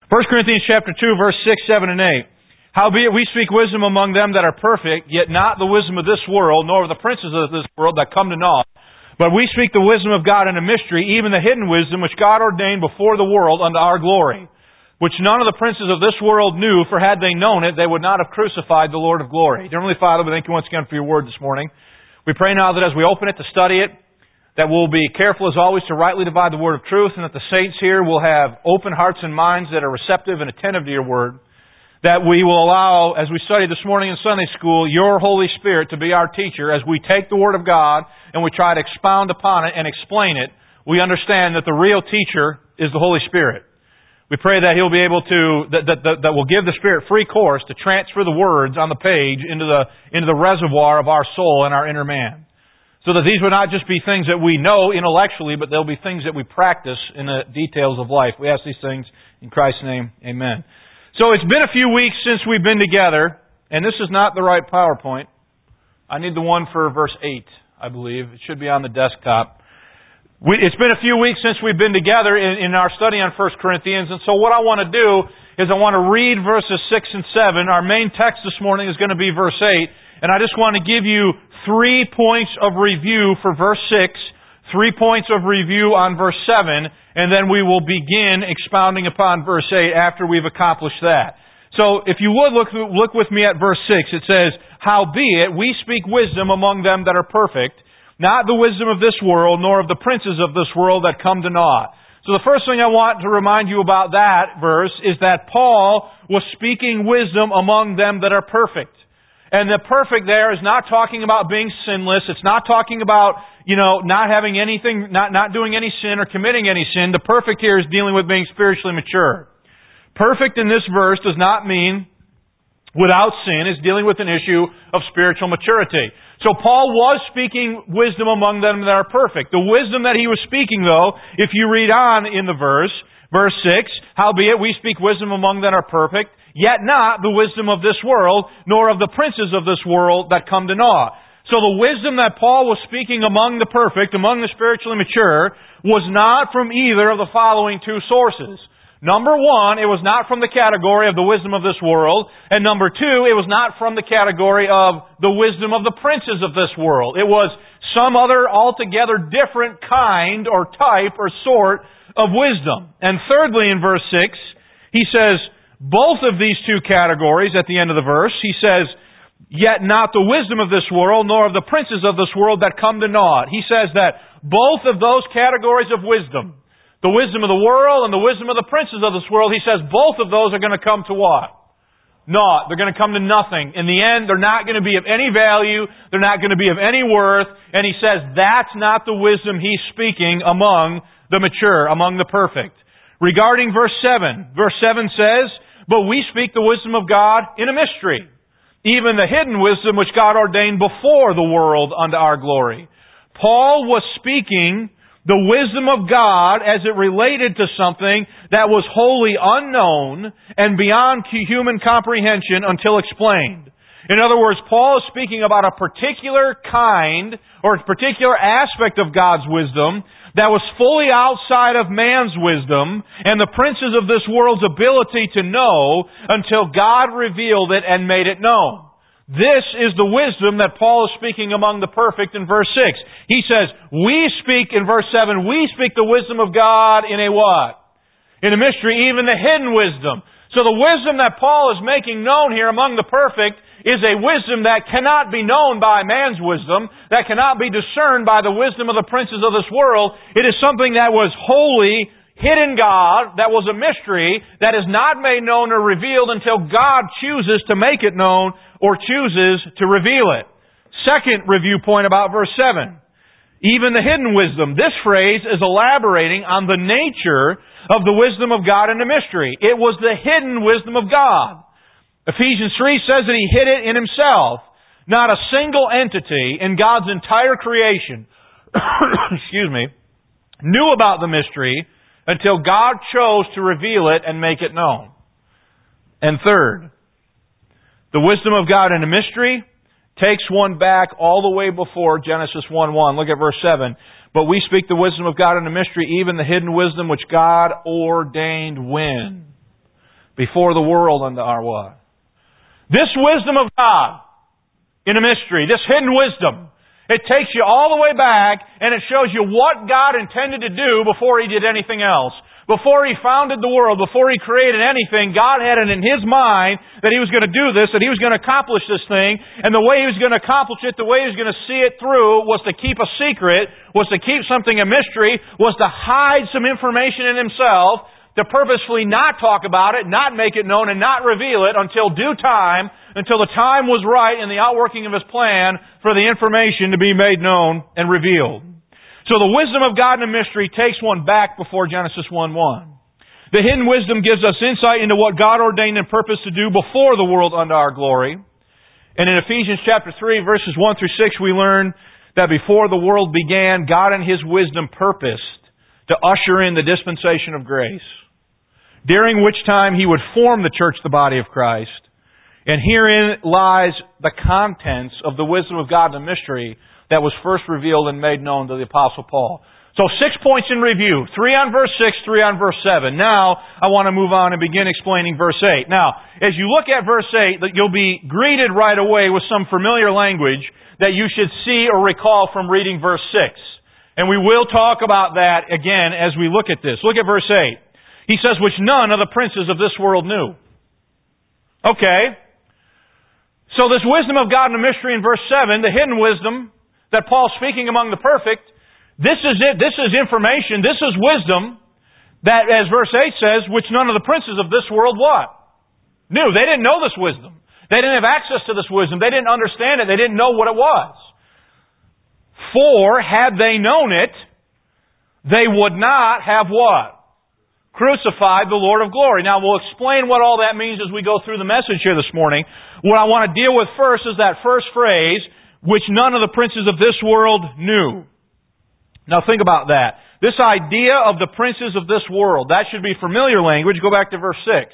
1 Corinthians chapter 2, verse 6, 7, and 8. Howbeit we speak wisdom among them that are perfect, yet not the wisdom of this world, nor of the princes of this world that come to naught. But we speak the wisdom of God in a mystery, even the hidden wisdom which God ordained before the world unto our glory, which none of the princes of this world knew, for had they known it, they would not have crucified the Lord of glory. Dear Heavenly Father, we thank you once again for your word this morning. We pray now that as we open it to study it, that we'll be careful as always to rightly divide the word of truth, and that the saints here will have open hearts and minds that are receptive and attentive to your word. That we will allow, as we study this morning in Sunday school, your Holy Spirit to be our teacher as we take the Word of God and we try to expound upon it and explain it. We understand that the real teacher is the Holy Spirit. We pray that He'll be able to, that will give the Spirit free course to transfer the words on the page into the reservoir of our soul and our inner man. So that these will not just be things that we know intellectually, but they'll be things that we practice in the details of life. We ask these things in Christ's name. Amen. So it's been a few weeks since we've been together, and this is not the right PowerPoint. I need the one for verse 8, I believe. It should be on the desktop. It's been a few weeks since we've been together in our study on 1 Corinthians, and so what I want to do is I want to read verses 6 and 7. Our main text this morning is going to be verse 8, and I just want to give you 3 points of review for verse 6, 3 points of review on verse 7, and then we will begin expounding upon verse 8 after we've accomplished that. So, if you would look with me at verse 6, it says, Howbeit we speak wisdom among them that are perfect, not the wisdom of this world, nor of the princes of this world that come to naught. So the first thing I want to remind you about that verse is that Paul was speaking wisdom among them that are perfect. And the perfect there is not talking about being sinless. It's not talking about, not having anything, not doing any sin or committing any sin. The perfect here is dealing with being spiritually mature. Perfect in this verse does not mean without sin. It's dealing with an issue of spiritual maturity. So Paul was speaking wisdom among them that are perfect. The wisdom that he was speaking, though, if you read on in the verse 6, Howbeit we speak wisdom among them that are perfect, yet not the wisdom of this world, nor of the princes of this world that come to naught. So the wisdom that Paul was speaking among the perfect, among the spiritually mature, was not from either of the following two sources. Number one, it was not from the category of the wisdom of this world. And number two, it was not from the category of the wisdom of the princes of this world. It was some other altogether different kind or type or sort of wisdom. And thirdly, in verse 6, he says, both of these two categories at the end of the verse, he says, yet not the wisdom of this world, nor of the princes of this world that come to naught. He says that both of those categories of wisdom, the wisdom of the world and the wisdom of the princes of this world, he says both of those are going to come to what? Naught. They're going to come to nothing. In the end, they're not going to be of any value. They're not going to be of any worth. And he says that's not the wisdom he's speaking among the mature, among the perfect. Regarding verse 7 says, But we speak the wisdom of God in a mystery, even the hidden wisdom which God ordained before the world unto our glory. Paul was speaking the wisdom of God as it related to something that was wholly unknown and beyond human comprehension until explained. In other words, Paul is speaking about a particular kind or a particular aspect of God's wisdom that was fully outside of man's wisdom and the princes of this world's ability to know until God revealed it and made it known. This is the wisdom that Paul is speaking among the perfect in verse 6. He says, we speak, in verse 7, we speak the wisdom of God in a what? In a mystery, even the hidden wisdom. So the wisdom that Paul is making known here among the perfect is a wisdom that cannot be known by man's wisdom, that cannot be discerned by the wisdom of the princes of this world. It is something that was wholly hidden God, that was a mystery, that is not made known or revealed until God chooses to make it known or chooses to reveal it. Second review point about verse 7. Even the hidden wisdom. This phrase is elaborating on the nature of the wisdom of God in the mystery. It was the hidden wisdom of God. Ephesians 3 says that He hid it in Himself. Not a single entity in God's entire creation knew about the mystery until God chose to reveal it and make it known. And third, the wisdom of God in a mystery takes one back all the way before Genesis 1:1. Look at verse 7. But we speak the wisdom of God in a mystery, even the hidden wisdom which God ordained when? before the world unto our what? This wisdom of God in a mystery, this hidden wisdom, it takes you all the way back and it shows you what God intended to do before He did anything else. Before He founded the world, before He created anything, God had it in His mind that He was going to do this, that He was going to accomplish this thing, and the way He was going to accomplish it, the way He was going to see it through, was to keep a secret, was to keep something a mystery, was to hide some information in Himself, to purposefully not talk about it, not make it known, and not reveal it until due time, until the time was right in the outworking of His plan for the information to be made known and revealed. So the wisdom of God in a mystery takes one back before Genesis 1:1. The hidden wisdom gives us insight into what God ordained and purposed to do before the world unto our glory. And in Ephesians chapter 3, verses 1 through 6, we learn that before the world began, God in His wisdom purposed to usher in the dispensation of grace, during which time He would form the church, the body of Christ. And herein lies the contents of the wisdom of God in a mystery that was first revealed and made known to the Apostle Paul. So 6 points in review. 3 on verse 6, 3 on verse 7. Now, I want to move on and begin explaining verse 8. Now, as you look at verse 8, you'll be greeted right away with some familiar language that you should see or recall from reading verse 6. And we will talk about that again as we look at this. Look at verse 8. He says, which none of the princes of this world knew. Okay. So this wisdom of God in a mystery in verse 7, the hidden wisdom that Paul's speaking among the perfect, this is it. This is information. This is wisdom that, as verse 8 says, which none of the princes of this world what? Knew. They didn't know this wisdom. They didn't have access to this wisdom. They didn't understand it. They didn't know what it was. For, had they known it, they would not have what? Crucified the Lord of glory. Now, we'll explain what all that means as we go through the message here this morning. What I want to deal with first is that first phrase, which none of the princes of this world knew. Now think about that. This idea of the princes of this world, that should be familiar language. Go back to verse 6.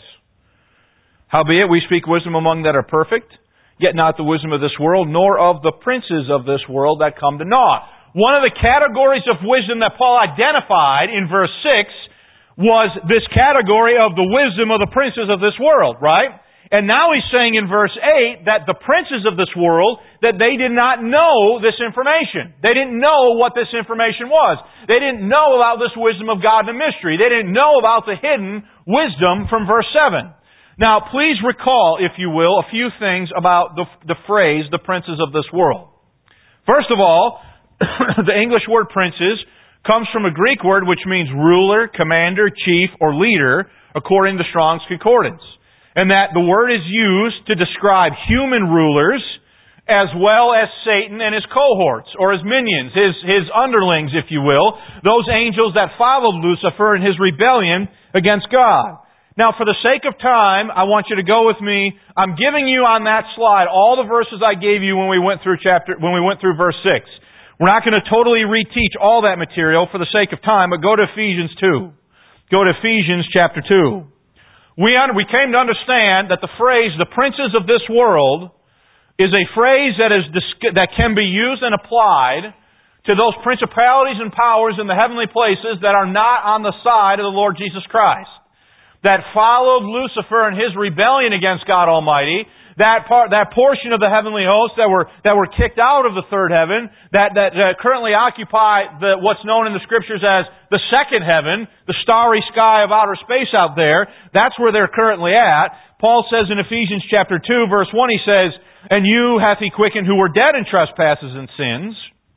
Howbeit we speak wisdom among that are perfect, yet not the wisdom of this world, nor of the princes of this world that come to naught. One of the categories of wisdom that Paul identified in verse 6 was this category of the wisdom of the princes of this world, right? And now he's saying in verse 8 that the princes of this world, that they did not know this information. They didn't know what this information was. They didn't know about this wisdom of God in a mystery. They didn't know about the hidden wisdom from verse 7. Now, please recall, if you will, a few things about the phrase, the princes of this world. First of all, the English word princes comes from a Greek word which means ruler, commander, chief, or leader, according to Strong's Concordance. And that the word is used to describe human rulers as well as Satan and his cohorts, or his minions, his underlings, if you will, those angels that followed Lucifer in his rebellion against God. Now, for the sake of time, I want you to go with me. I'm giving you on that slide all the verses I gave you when we went through verse 6. We're not going to totally reteach all that material for the sake of time, but go to Ephesians 2. Go to Ephesians chapter 2. We came to understand that the phrase, the princes of this world, is a phrase that can be used and applied to those principalities and powers in the heavenly places that are not on the side of the Lord Jesus Christ, that followed Lucifer in his rebellion against God Almighty, that portion of the heavenly hosts that were kicked out of the third heaven, that currently occupy what's known in the Scriptures as the second heaven, the starry sky of outer space out there. That's where they're currently at. Paul says in Ephesians chapter 2, verse 1, he says, and you hath He quickened who were dead in trespasses and sins,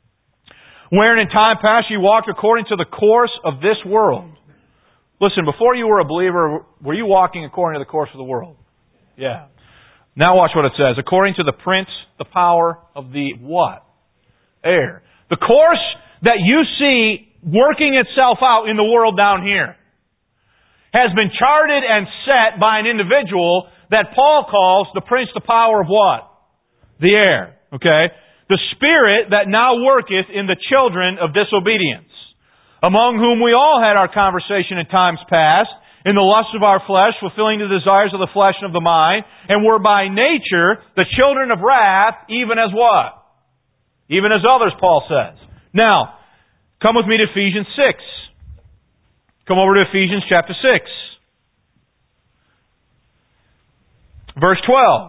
wherein in time past ye walked according to the course of this world. Listen, before you were a believer, were you walking according to the course of the world? Yeah. Now watch what it says. According to the prince, the power of the what? Air. The course that you see working itself out in the world down here has been charted and set by an individual that Paul calls the prince, the power of what? The air. Okay? The spirit that now worketh in the children of disobedience, among whom we all had our conversation in times past, in the lust of our flesh, fulfilling the desires of the flesh and of the mind, and were by nature the children of wrath, even as what? Even as others, Paul says. Now, come with me to Ephesians 6. Come over to Ephesians chapter 6. Verse 12.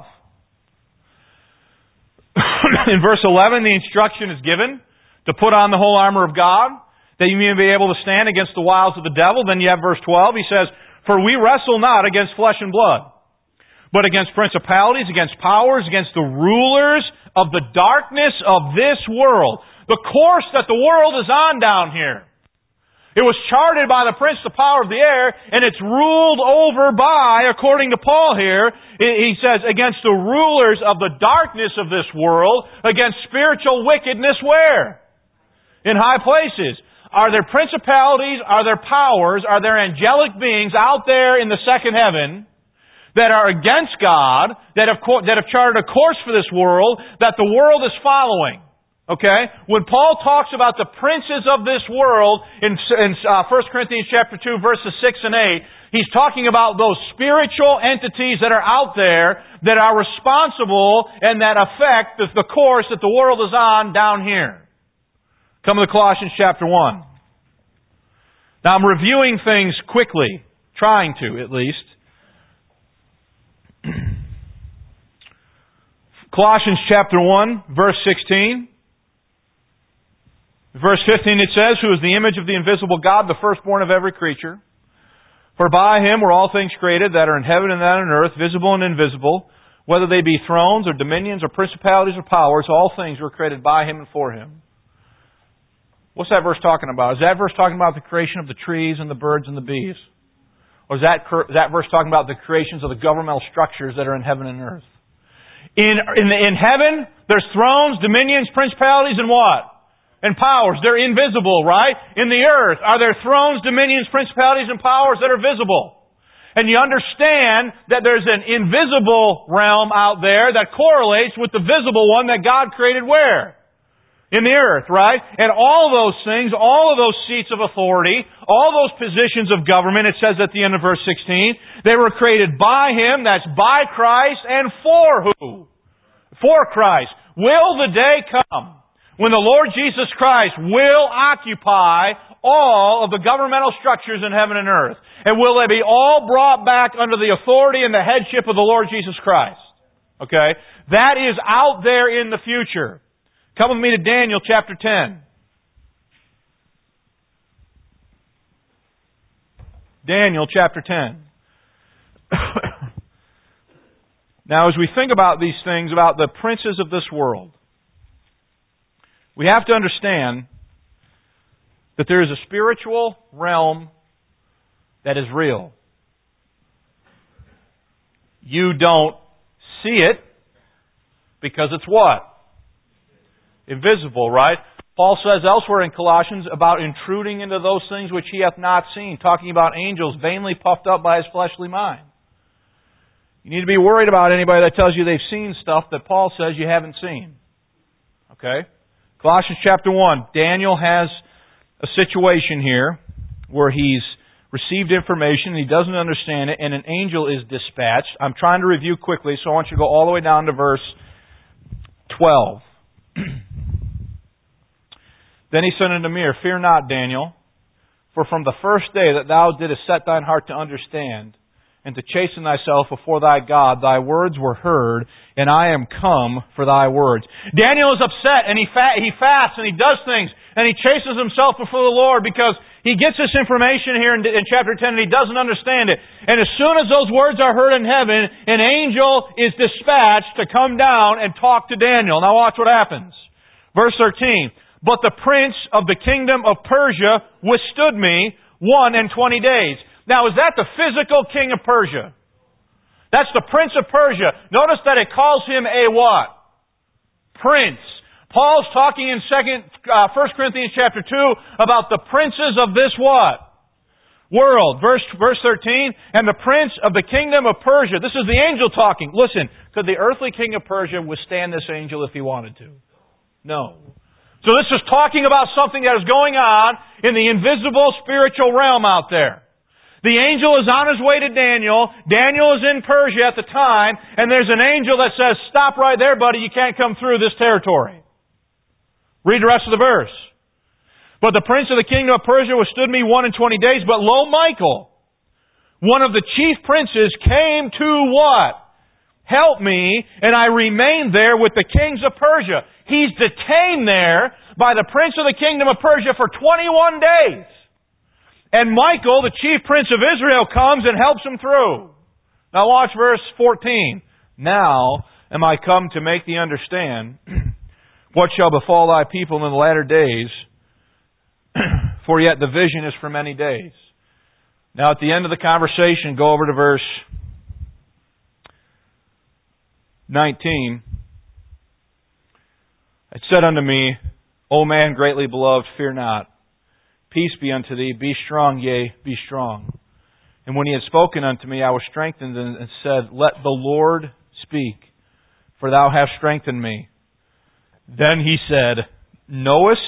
In verse 11, the instruction is given to put on the whole armor of God, that you may be able to stand against the wiles of the devil. Then you have verse 12. He says, "For we wrestle not against flesh and blood, but against principalities, against powers, against the rulers of the darkness of this world." The course that the world is on down here. It was charted by the prince, the power of the air, and it's ruled over by, according to Paul here, he says, against the rulers of the darkness of this world, against spiritual wickedness where? In high places. Are there principalities, are there powers, are there angelic beings out there in the second heaven that are against God, that have charted a course for this world, that the world is following? Okay? When Paul talks about the princes of this world in 1 Corinthians chapter 2, verses 6 and 8, he's talking about those spiritual entities that are out there that are responsible and that affect the course that the world is on down here. Come to Colossians chapter 1. Now I'm reviewing things quickly, trying to at least. Colossians chapter 1, verse 16. Verse 15 it says, "Who is the image of the invisible God, the firstborn of every creature? For by Him were all things created that are in heaven and that are on earth, visible and invisible, whether they be thrones or dominions or principalities or powers, all things were created by Him and for Him." What's that verse talking about? Is that verse talking about the creation of the trees and the birds and the bees? Or is that verse talking about the creations of the governmental structures that are in heaven and earth? In heaven, there's thrones, dominions, principalities, and what? And powers. They're invisible, right? In the earth, are there thrones, dominions, principalities, and powers that are visible? And you understand that there's an invisible realm out there that correlates with the visible one that God created where? In the earth, right? And all those things, all of those seats of authority, all those positions of government, it says at the end of verse 16, they were created by Him, that's by Christ, and for who? For Christ. Will the day come when the Lord Jesus Christ will occupy all of the governmental structures in heaven and earth? And will they be all brought back under the authority and the headship of the Lord Jesus Christ? Okay? That is out there in the future. Come with me to Daniel chapter 10. Daniel chapter 10. Now, as we think about these things, about the princes of this world, we have to understand that there is a spiritual realm that is real. You don't see it because it's what? Invisible, right? Paul says elsewhere in Colossians about intruding into those things which he hath not seen, talking about angels vainly puffed up by his fleshly mind. You need to be worried about anybody that tells you they've seen stuff that Paul says you haven't seen. Okay? Colossians chapter 1. Daniel has a situation here where he's received information, he doesn't understand it, and an angel is dispatched. I'm trying to review quickly, so I want you to go all the way down to verse 12. Then he said unto me, "Fear not, Daniel, for from the first day that thou didst set thine heart to understand, and to chasten thyself before thy God, thy words were heard, and I am come for thy words." Daniel is upset, and he fasts, and he does things, and he chastens himself before the Lord because he gets this information here in chapter 10, and he doesn't understand it. And as soon as those words are heard in heaven, an angel is dispatched to come down and talk to Daniel. Now watch what happens. Verse 13. "But the prince of the kingdom of Persia withstood me 21 days." Now, is that the physical king of Persia? That's the prince of Persia. Notice that it calls him a what? Prince. Paul's talking in 1 Corinthians chapter 2 about the princes of this what? World. Verse 13, "And the prince of the kingdom of Persia." This is the angel talking. Listen, could the earthly king of Persia withstand this angel if he wanted to? No. So this is talking about something that is going on in the invisible spiritual realm out there. The angel is on his way to Daniel. Daniel is in Persia at the time, and there's an angel that says, "Stop right there, buddy. You can't come through this territory." Read the rest of the verse. "But the prince of the kingdom of Persia withstood me 21 days. But lo, Michael, one of the chief princes, came to" what? help me, and I remain there with the kings of Persia. He's detained there by the prince of the kingdom of Persia for 21 days. And Michael, the chief prince of Israel, comes and helps him through. Now watch verse 14. Now am I come to make thee understand what shall befall thy people in the latter days, for yet the vision is for many days. Now at the end of the conversation, go over to verse 19. It said unto me, O man greatly beloved, fear not. Peace be unto thee. Be strong, yea, be strong. And when he had spoken unto me, I was strengthened and said, Let the Lord speak, for thou hast strengthened me. Then he said, Knowest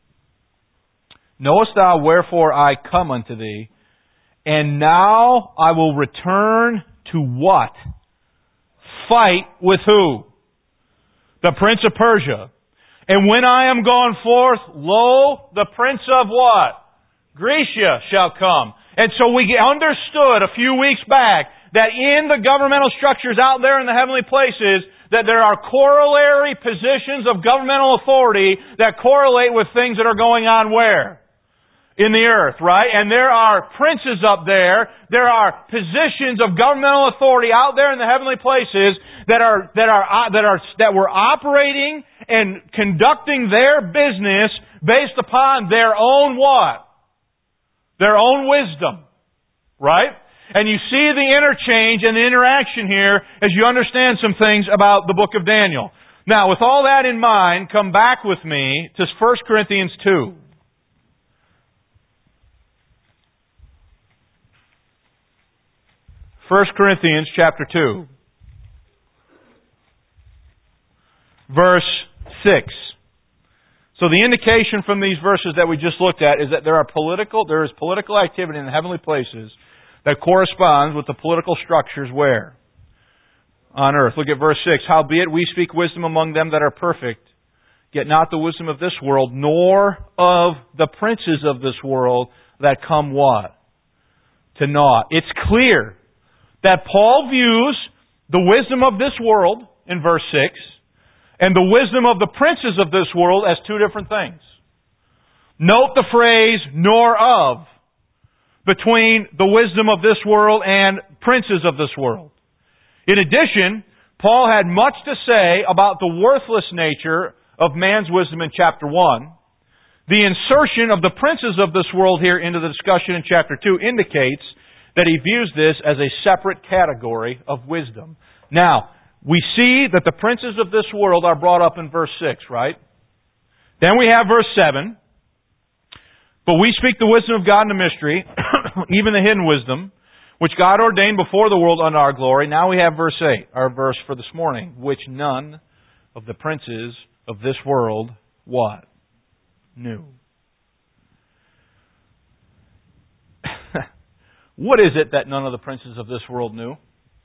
thou wherefore I come unto thee? And now I will return to what? Fight with who? The prince of Persia. And when I am gone forth, lo, the prince of what? Grecia shall come. And so we understood a few weeks back that in the governmental structures out there in the heavenly places, that there are corollary positions of governmental authority that correlate with things that are going on where? In the earth, right? And there are princes up there. There are positions of governmental authority out there in the heavenly places that were operating and conducting their business based upon their own what? Their own wisdom. Right? And you see the interchange and the interaction here as you understand some things about the book of Daniel. Now, with all that in mind, come back with me to 1 Corinthians 2. 1 Corinthians chapter 2. Verse 6. So the indication from these verses that we just looked at is that there is political activity in the heavenly places that corresponds with the political structures where? On earth. Look at verse 6. Howbeit we speak wisdom among them that are perfect, yet not the wisdom of this world, nor of the princes of this world that come what? To naught. It's clear that Paul views the wisdom of this world, in verse 6, and the wisdom of the princes of this world as two different things. Note the phrase, nor of, between the wisdom of this world and princes of this world. In addition, Paul had much to say about the worthless nature of man's wisdom in chapter 1. The insertion of the princes of this world here into the discussion in chapter 2 indicates that he views this as a separate category of wisdom. Now, we see that the princes of this world are brought up in verse 6, right? Then we have verse 7. But we speak the wisdom of God in the mystery, even the hidden wisdom, which God ordained before the world unto our glory. Now we have verse 8, our verse for this morning, which none of the princes of this world, what? Knew. What is it that none of the princes of this world knew?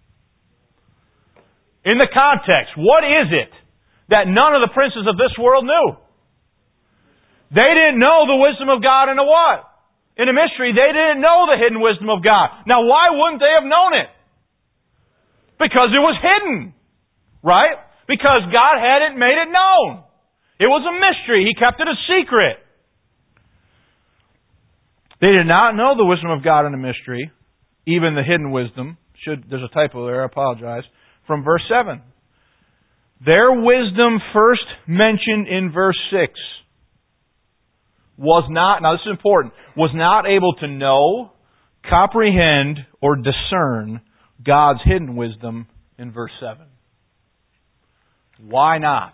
In the context, what is it that none of the princes of this world knew? They didn't know the wisdom of God in a what? In a mystery. They didn't know the hidden wisdom of God. Now, why wouldn't they have known it? Because it was hidden. Right? Because God hadn't made it known. It was a mystery. He kept it a secret. They did not know the wisdom of God in a mystery, even the hidden wisdom. There's a typo there, I apologize. From verse 7. Their wisdom first mentioned in verse 6 was not, now this is important, was not able to know, comprehend, or discern God's hidden wisdom in verse 7. Why not?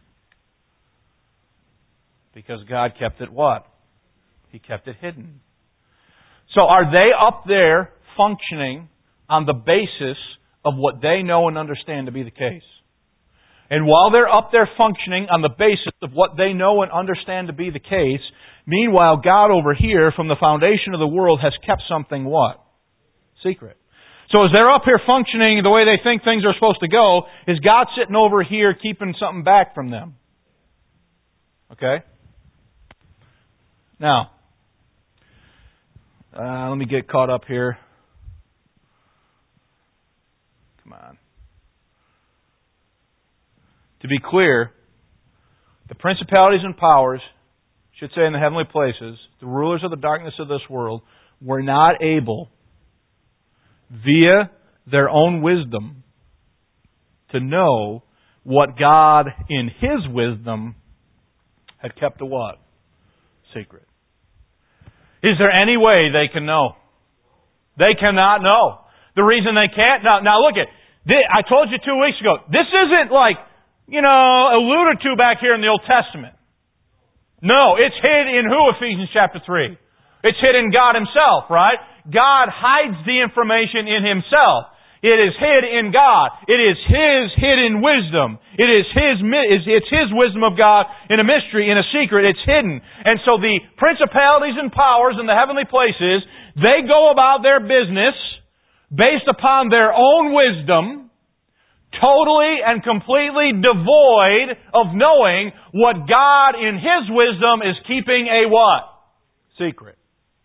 Because God kept it what? He kept it hidden. So are they up there functioning on the basis of what they know and understand to be the case? And while they're up there functioning on the basis of what they know and understand to be the case, meanwhile God over here from the foundation of the world has kept something what? Secret. So as they're up here functioning the way they think things are supposed to go, is God sitting over here keeping something back from them? Okay? Now, let me get caught up here. Come on. To be clear, the principalities and powers, should say in the heavenly places, the rulers of the darkness of this world, were not able, via their own wisdom, to know what God, in His wisdom, had kept a what? Secret. Is there any way they can know? They cannot know. The reason they can't... Now look at... I told you 2 weeks ago, this isn't like, alluded to back here in the Old Testament. No, it's hid in who? Ephesians chapter 3. It's hid in God Himself, right? God hides the information in Himself. It is hid in God. It is His hidden wisdom. It's His wisdom of God in a mystery, in a secret. It's hidden. And so the principalities and powers in the heavenly places, they go about their business based upon their own wisdom, totally and completely devoid of knowing what God in His wisdom is keeping a what? Secret.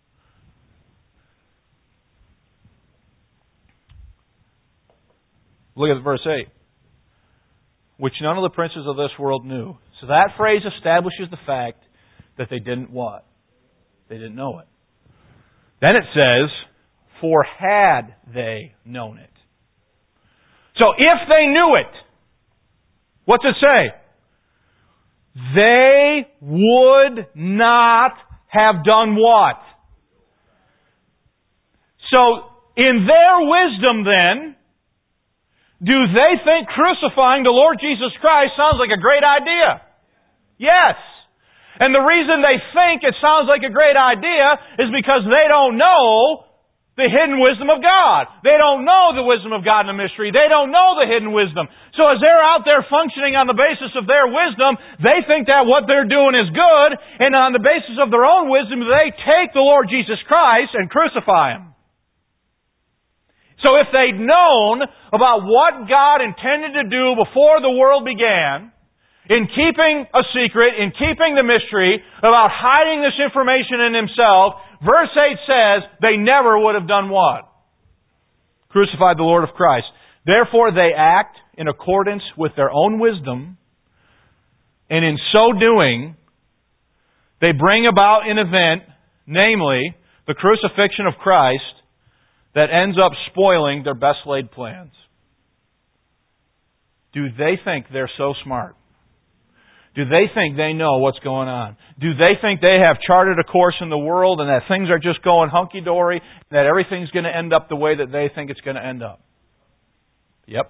Look at verse 8. Which none of the princes of this world knew. So that phrase establishes the fact that they didn't what? They didn't know it. Then it says, for had they known it. So if they knew it, what's it say? They would not have done what? So in their wisdom then, do they think crucifying the Lord Jesus Christ sounds like a great idea? Yes. And the reason they think it sounds like a great idea is because they don't know the hidden wisdom of God. They don't know the wisdom of God in the mystery. They don't know the hidden wisdom. So as they're out there functioning on the basis of their wisdom, they think that what they're doing is good, and on the basis of their own wisdom, they take the Lord Jesus Christ and crucify Him. So if they'd known about what God intended to do before the world began, in keeping a secret, in keeping the mystery, about hiding this information in Himself, verse 8 says, they never would have done what? Crucified the Lord of Christ. Therefore they act in accordance with their own wisdom, and in so doing, they bring about an event, namely, the crucifixion of Christ, that ends up spoiling their best laid plans. Do they think they're so smart? Do they think they know what's going on? Do they think they have charted a course in the world and that things are just going hunky-dory, and that everything's going to end up the way that they think it's going to end up? Yep.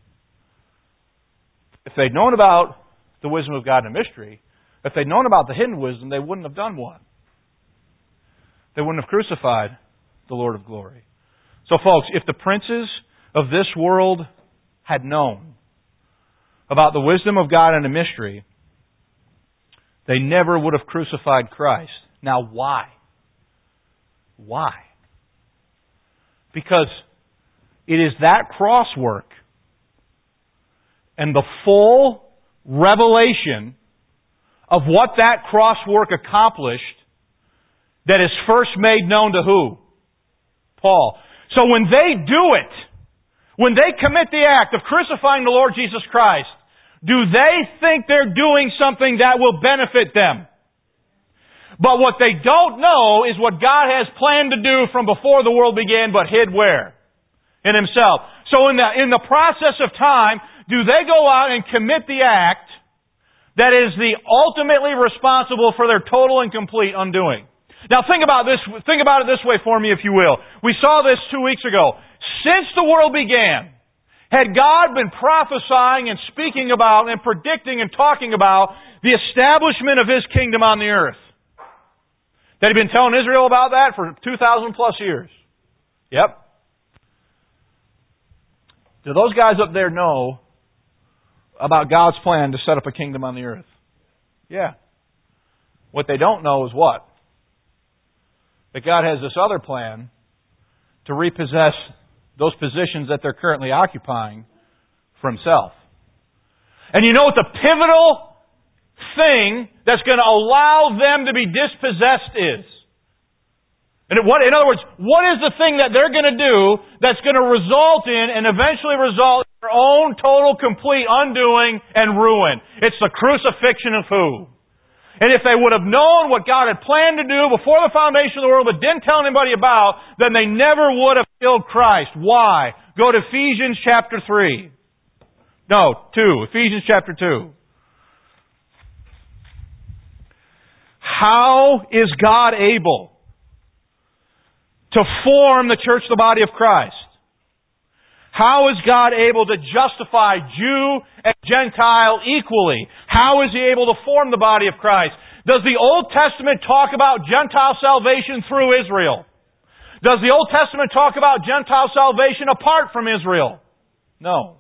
If they'd known about the wisdom of God in a mystery, if they'd known about the hidden wisdom, they wouldn't have done what? They wouldn't have crucified the Lord of glory. So folks, if the princes of this world had known about the wisdom of God in a mystery, they never would have crucified Christ. Now why? Why? Because it is that cross work and the full revelation of what that cross work accomplished that is first made known to who? Paul. So when they do it, when they commit the act of crucifying the Lord Jesus Christ, do they think they're doing something that will benefit them? But what they don't know is what God has planned to do from before the world began, but hid where? In Himself. So in the process of time, do they go out and commit the act that is the ultimately responsible for their total and complete undoing? Now think about this. Think about it this way for me, if you will. We saw this 2 weeks ago. Since the world began, had God been prophesying and speaking about and predicting and talking about the establishment of His kingdom on the earth? That He'd been telling Israel about that for 2,000 plus years. Yep. Do those guys up there know about God's plan to set up a kingdom on the earth? Yeah. What they don't know is what? That God has this other plan to repossess those positions that they're currently occupying for Himself. And you know what the pivotal thing that's going to allow them to be dispossessed is? In other words, what is the thing that they're going to do that's going to result in and eventually result in their own total, complete undoing and ruin? It's the crucifixion of who? And if they would have known what God had planned to do before the foundation of the world but didn't tell anybody about, then they never would have killed Christ. Why? Go to Ephesians chapter 3. No, 2. Ephesians chapter 2. How is God able to form the church, the body of Christ? How is God able to justify Jew and Gentile equally? How is He able to form the body of Christ? Does the Old Testament talk about Gentile salvation through Israel? Does the Old Testament talk about Gentile salvation apart from Israel? No.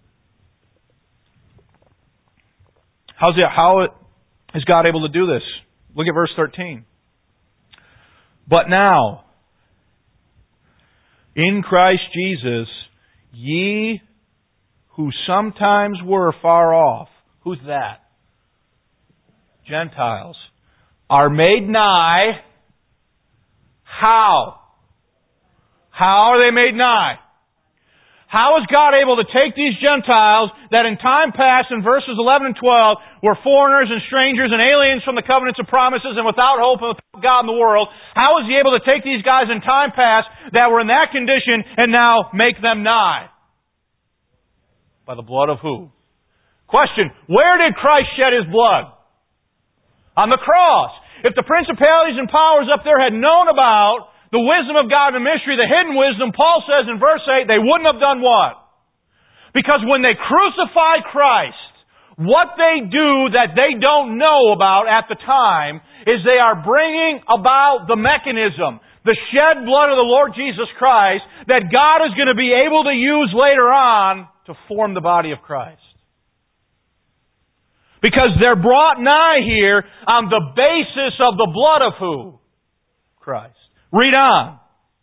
How is God able to do this? Look at verse 13. But now, in Christ Jesus, ye who sometimes were far off. Who's that? Gentiles. Are made nigh. How? How are they made nigh? How is God able to take these Gentiles that in time past, in verses 11 and 12, were foreigners and strangers and aliens from the covenants of promises and without hope and without God in the world? How is He able to take these guys in time past that were in that condition and now make them nigh? By the blood of who? Question, where did Christ shed His blood? On the cross. If the principalities and powers up there had known about the wisdom of God in the mystery, the hidden wisdom, Paul says in verse 8, they wouldn't have done what? Because when they crucify Christ, what they do that they don't know about at the time is they are bringing about the mechanism, the shed blood of the Lord Jesus Christ, that God is going to be able to use later on to form the body of Christ. Because they're brought nigh here on the basis of the blood of who? Christ. Read on.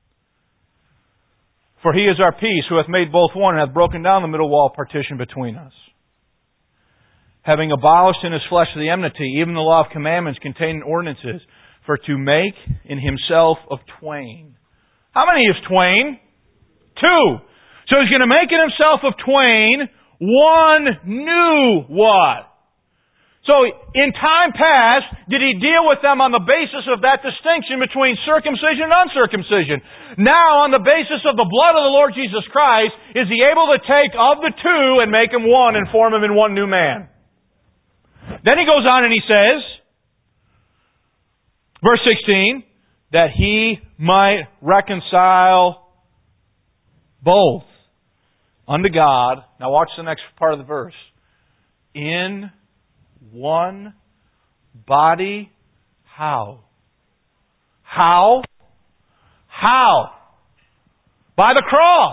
For He is our peace, who hath made both one, and hath broken down the middle wall partition between us. Having abolished in His flesh the enmity, even the law of commandments contained in ordinances, for to make in Himself of twain. How many is twain? 2. So He's going to make in Himself of twain one new what? So, in time past, did He deal with them on the basis of that distinction between circumcision and uncircumcision? Now, on the basis of the blood of the Lord Jesus Christ, is He able to take of the two and make them one and form them in one new man? Then He goes on and He says, verse 16, that He might reconcile both unto God. Now watch the next part of the verse. In one body. How? How? How? By the cross.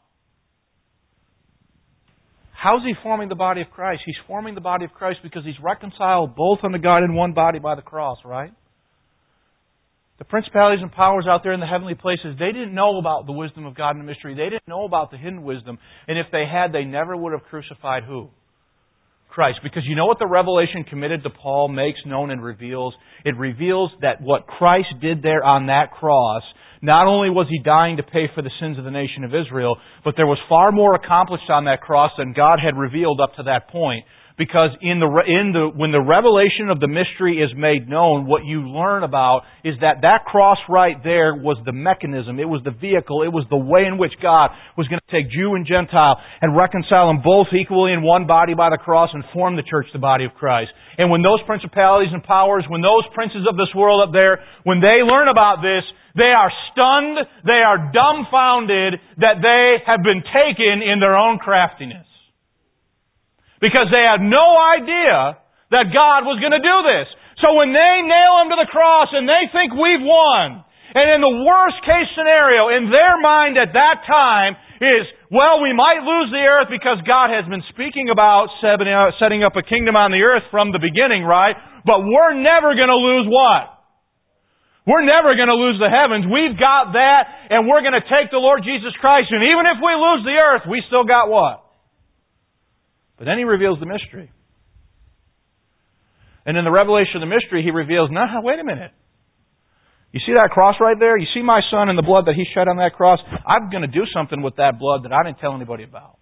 How's He forming the body of Christ? He's forming the body of Christ because He's reconciled both unto God in one body by the cross, right? The principalities and powers out there in the heavenly places, they didn't know about the wisdom of God in the mystery. They didn't know about the hidden wisdom. And if they had, they never would have crucified who? Christ. Because you know what the revelation committed to Paul makes known and reveals? It reveals that what Christ did there on that cross, not only was He dying to pay for the sins of the nation of Israel, but there was far more accomplished on that cross than God had revealed up to that point. Because when the revelation of the mystery is made known, what you learn about is that cross right there was the mechanism, it was the vehicle, it was the way in which God was going to take Jew and Gentile and reconcile them both equally in one body by the cross and form the church, the body of Christ. And when those principalities and powers, when those princes of this world up there, when they learn about this, they are stunned, they are dumbfounded that they have been taken in their own craftiness. Because they had no idea that God was going to do this. So when they nail Him to the cross and they think we've won, and in the worst case scenario, in their mind at that time is, well, we might lose the earth because God has been speaking about setting up a kingdom on the earth from the beginning, right? But we're never going to lose what? We're never going to lose the heavens. We've got that, and we're going to take the Lord Jesus Christ, and even if we lose the earth, we still got what? But then He reveals the mystery. And in the revelation of the mystery, He reveals, wait a minute. You see that cross right there? You see my Son and the blood that He shed on that cross? I'm going to do something with that blood that I didn't tell anybody about.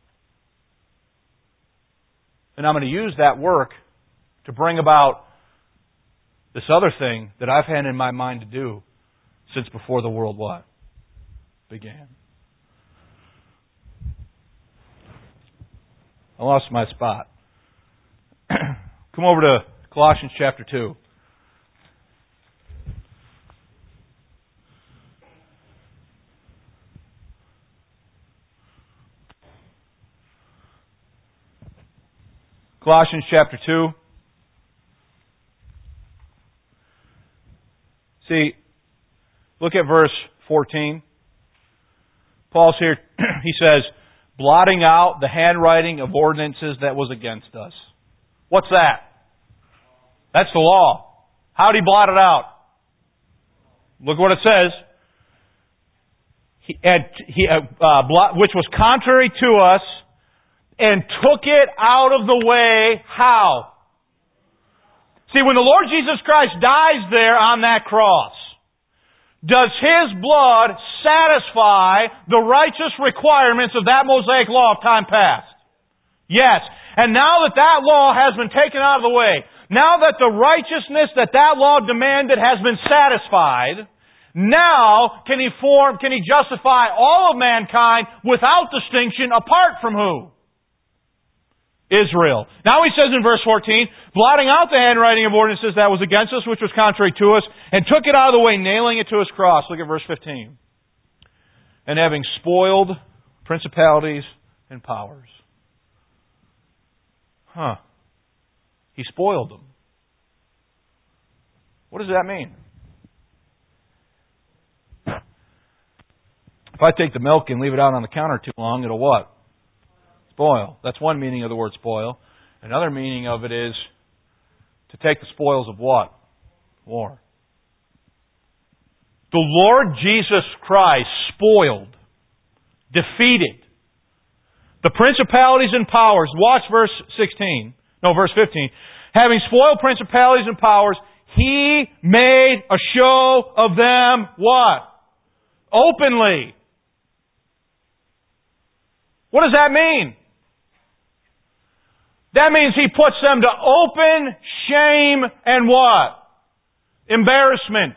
And I'm going to use that work to bring about this other thing that I've had in my mind to do since before the world what? Began. I lost my spot. Come over to Colossians chapter 2. Colossians chapter 2. See, look at verse 14. Paul's here, he says, blotting out the handwriting of ordinances that was against us. What's that? That's the law. How did he blot it out? Look what it says. Which was contrary to us, and took it out of the way. How? See, when the Lord Jesus Christ dies there on that cross, does His blood satisfy the righteous requirements of that Mosaic law of time past? Yes. And now that that law has been taken out of the way, now that the righteousness that that law demanded has been satisfied, now can He justify all of mankind without distinction apart from who? Israel. Now he says in verse 14, blotting out the handwriting of ordinances that was against us, which was contrary to us, and took it out of the way, nailing it to His cross. Look at verse 15. And having spoiled principalities and powers. He spoiled them. What does that mean? If I take the milk and leave it out on the counter too long, it'll what? Spoil. That's one meaning of the word spoil. Another meaning of it is to take the spoils of what? War. The Lord Jesus Christ spoiled, defeated the principalities and powers. Watch verse 15. Having spoiled principalities and powers, He made a show of them what? Openly. What does that mean? That means He puts them to open shame and what? Embarrassment.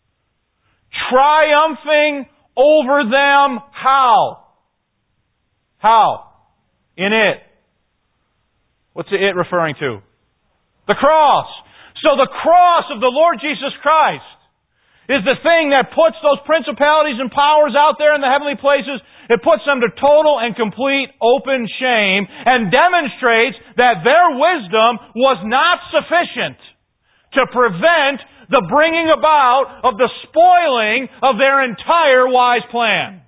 Triumphing over them. How? How? In it. What's the it referring to? The cross. So the cross of the Lord Jesus Christ is the thing that puts those principalities and powers out there in the heavenly places. It puts them to total and complete open shame and demonstrates that their wisdom was not sufficient to prevent the bringing about of the spoiling of their entire wise plan.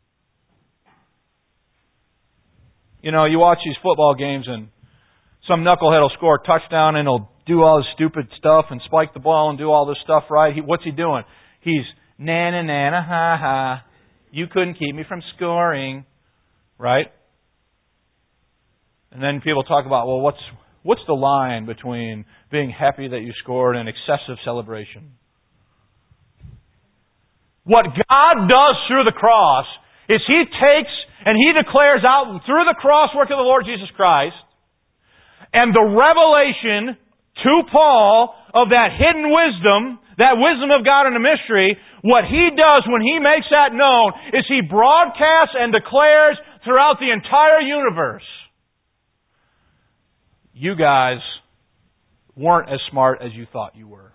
You know, you watch these football games and some knucklehead will score a touchdown and he'll do all this stupid stuff and spike the ball and do all this stuff right. What's he doing? He's na-na-na-na, ha-ha. You couldn't keep me from scoring. Right? And then people talk about, well, what's the line between being happy that you scored and excessive celebration? What God does through the cross is He takes and He declares out through the cross work of the Lord Jesus Christ and the revelation to Paul of that hidden wisdom, that wisdom of God in a mystery. What He does when He makes that known is He broadcasts and declares throughout the entire universe, you guys weren't as smart as you thought you were.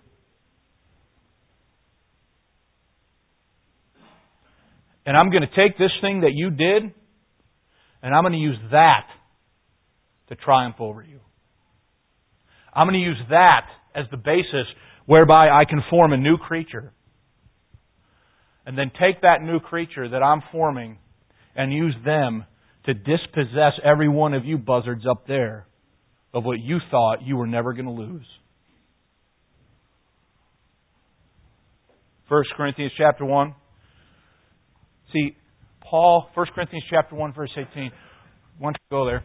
And I'm going to take this thing that you did, and I'm going to use that to triumph over you. I'm going to use that as the basis whereby I can form a new creature. And then take that new creature that I'm forming and use them to dispossess every one of you buzzards up there of what you thought you were never going to lose. 1 Corinthians chapter 1. See, Paul, 1 Corinthians chapter 1, verse 18. Why don't you go there?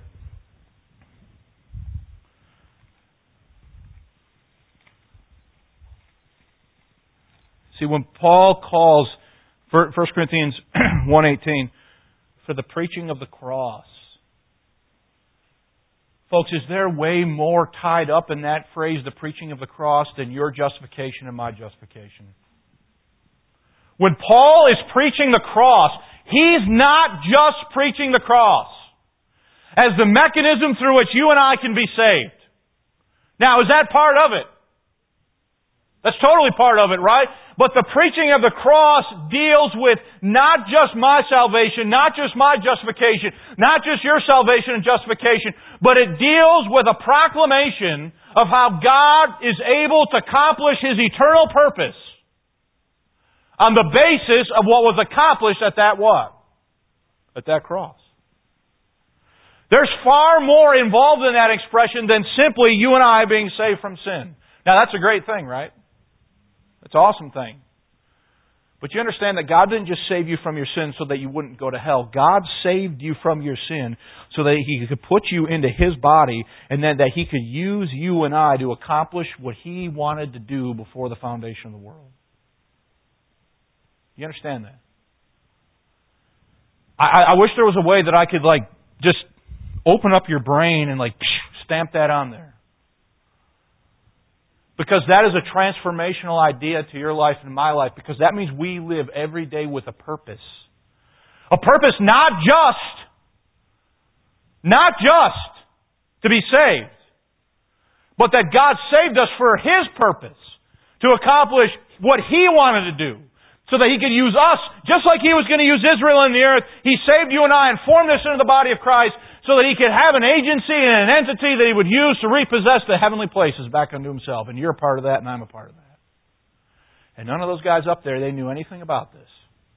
See, when Paul calls 1 Corinthians 1:18 for the preaching of the cross, folks, is there way more tied up in that phrase, the preaching of the cross, than your justification and my justification? When Paul is preaching the cross, he's not just preaching the cross as the mechanism through which you and I can be saved. Now, is that part of it? That's totally part of it, right? But the preaching of the cross deals with not just my salvation, not just my justification, not just your salvation and justification, but it deals with a proclamation of how God is able to accomplish His eternal purpose on the basis of what was accomplished at that what? At that cross. There's far more involved in that expression than simply you and I being saved from sin. Now that's a great thing, right? It's an awesome thing. But you understand that God didn't just save you from your sin so that you wouldn't go to hell. God saved you from your sin so that He could put you into His body and then that He could use you and I to accomplish what He wanted to do before the foundation of the world. You understand that? I wish there was a way that I could just open up your brain and stamp that on there. Because that is a transformational idea to your life and my life. Because that means we live every day with a purpose. A purpose not just to be saved, but that God saved us for His purpose. To accomplish what He wanted to do. So that He could use us, just like He was going to use Israel in the earth. He saved you and I and formed us into the body of Christ so that He could have an agency and an entity that He would use to repossess the heavenly places back unto Himself. And you're a part of that and I'm a part of that. And none of those guys up there, they knew anything about this.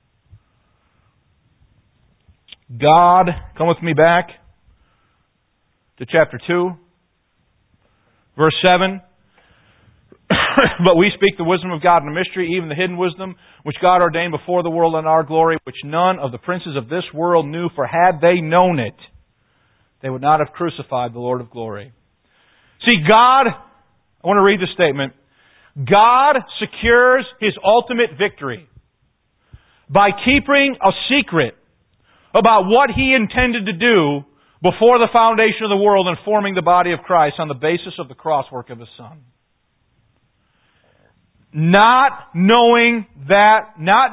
God, come with me back to chapter 2, verse 7. But we speak the wisdom of God in a mystery, even the hidden wisdom, which God ordained before the world in our glory, which none of the princes of this world knew, for had they known it, they would not have crucified the Lord of glory. See, God, I want to read this statement. God secures His ultimate victory by keeping a secret about what He intended to do before the foundation of the world and forming the body of Christ on the basis of the cross work of His Son. Not knowing the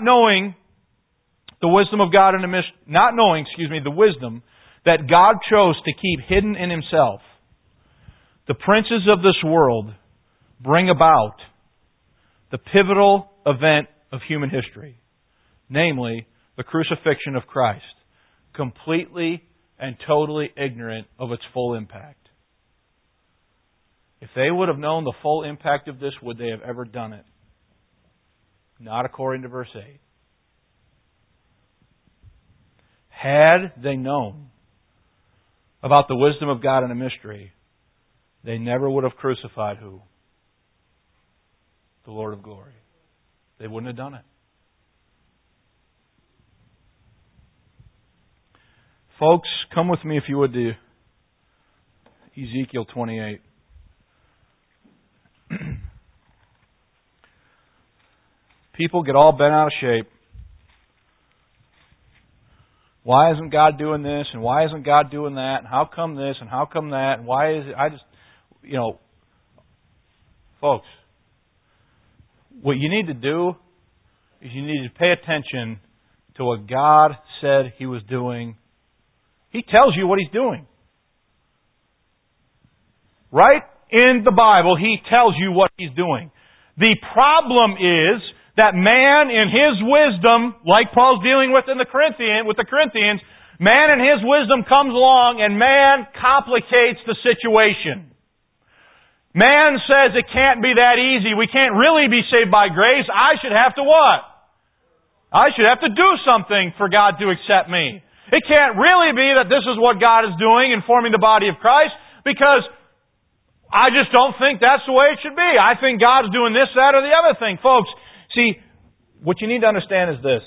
wisdom of God in the midst, the wisdom that God chose to keep hidden in Himself, the princes of this world bring about the pivotal event of human history, namely the crucifixion of Christ, completely and totally ignorant of its full impact. If they would have known the full impact of this, would they have ever done it? Not according to verse 8. Had they known about the wisdom of God in a mystery, they never would have crucified who? The Lord of glory. They wouldn't have done it. Folks, come with me if you would to Ezekiel 28. People get all bent out of shape. Why isn't God doing this? And why isn't God doing that? And how come this? And how come that? And why is it? Folks, what you need to do is you need to pay attention to what God said He was doing. He tells you what He's doing. Right in the Bible, He tells you what He's doing. The problem is that man in his wisdom, like Paul's dealing with the Corinthians, man in his wisdom comes along and man complicates the situation. Man says it can't be that easy. We can't really be saved by grace. I should have to what? I should have to do something for God to accept me. It can't really be that this is what God is doing in forming the body of Christ because I just don't think that's the way it should be. I think God's doing this, that, or the other thing. Folks, see, what you need to understand is this.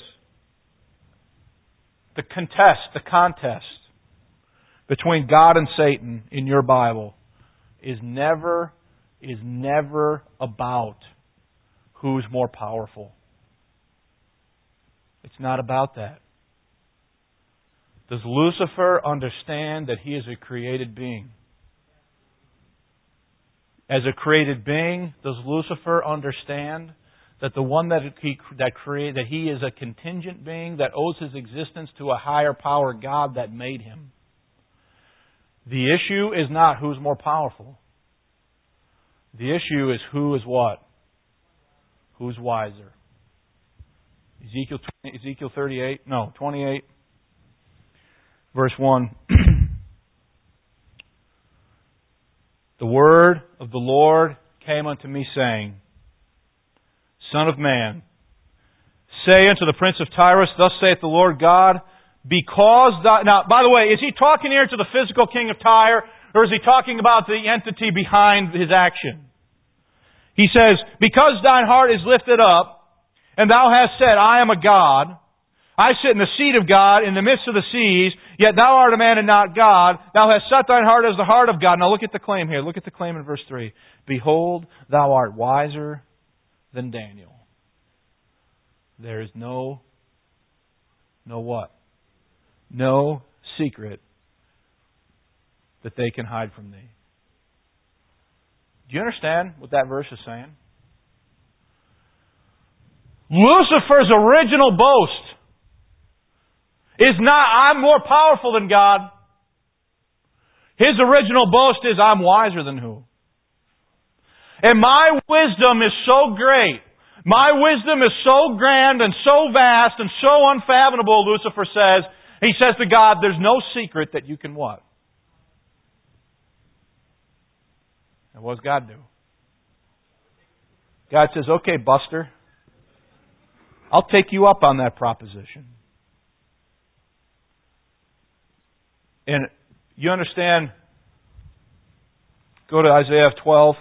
The contest between God and Satan in your Bible is never about who's more powerful. It's not about that. Does Lucifer understand that he is a created being? As a created being, does Lucifer understand that the one that he is a contingent being that owes his existence to a higher power, God, that made him? The issue is not who's more powerful. The issue is who is what? Who's wiser? Ezekiel 28, verse 1. The word of the Lord came unto me, saying, Son of man, say unto the prince of Tyrus, Thus saith the Lord God, because thou... Now, by the way, is he talking here to the physical king of Tyre, or is he talking about the entity behind his action? He says, Because thine heart is lifted up, and thou hast said, I am a God, I sit in the seat of God in the midst of the seas, yet thou art a man and not God. Thou hast set thine heart as the heart of God. Now look at the claim here. Look at the claim in verse 3. Behold, thou art wiser than Daniel. There is no what? No secret that they can hide from thee. Do you understand what that verse is saying? Lucifer's original boast is not, I'm more powerful than God. His original boast is, I'm wiser than who? And my wisdom is so great. My wisdom is so grand and so vast and so unfathomable, Lucifer says. He says to God, there's no secret that you can what? And what does God do? God says, okay, Buster, I'll take you up on that proposition. And you understand, go to Isaiah 12.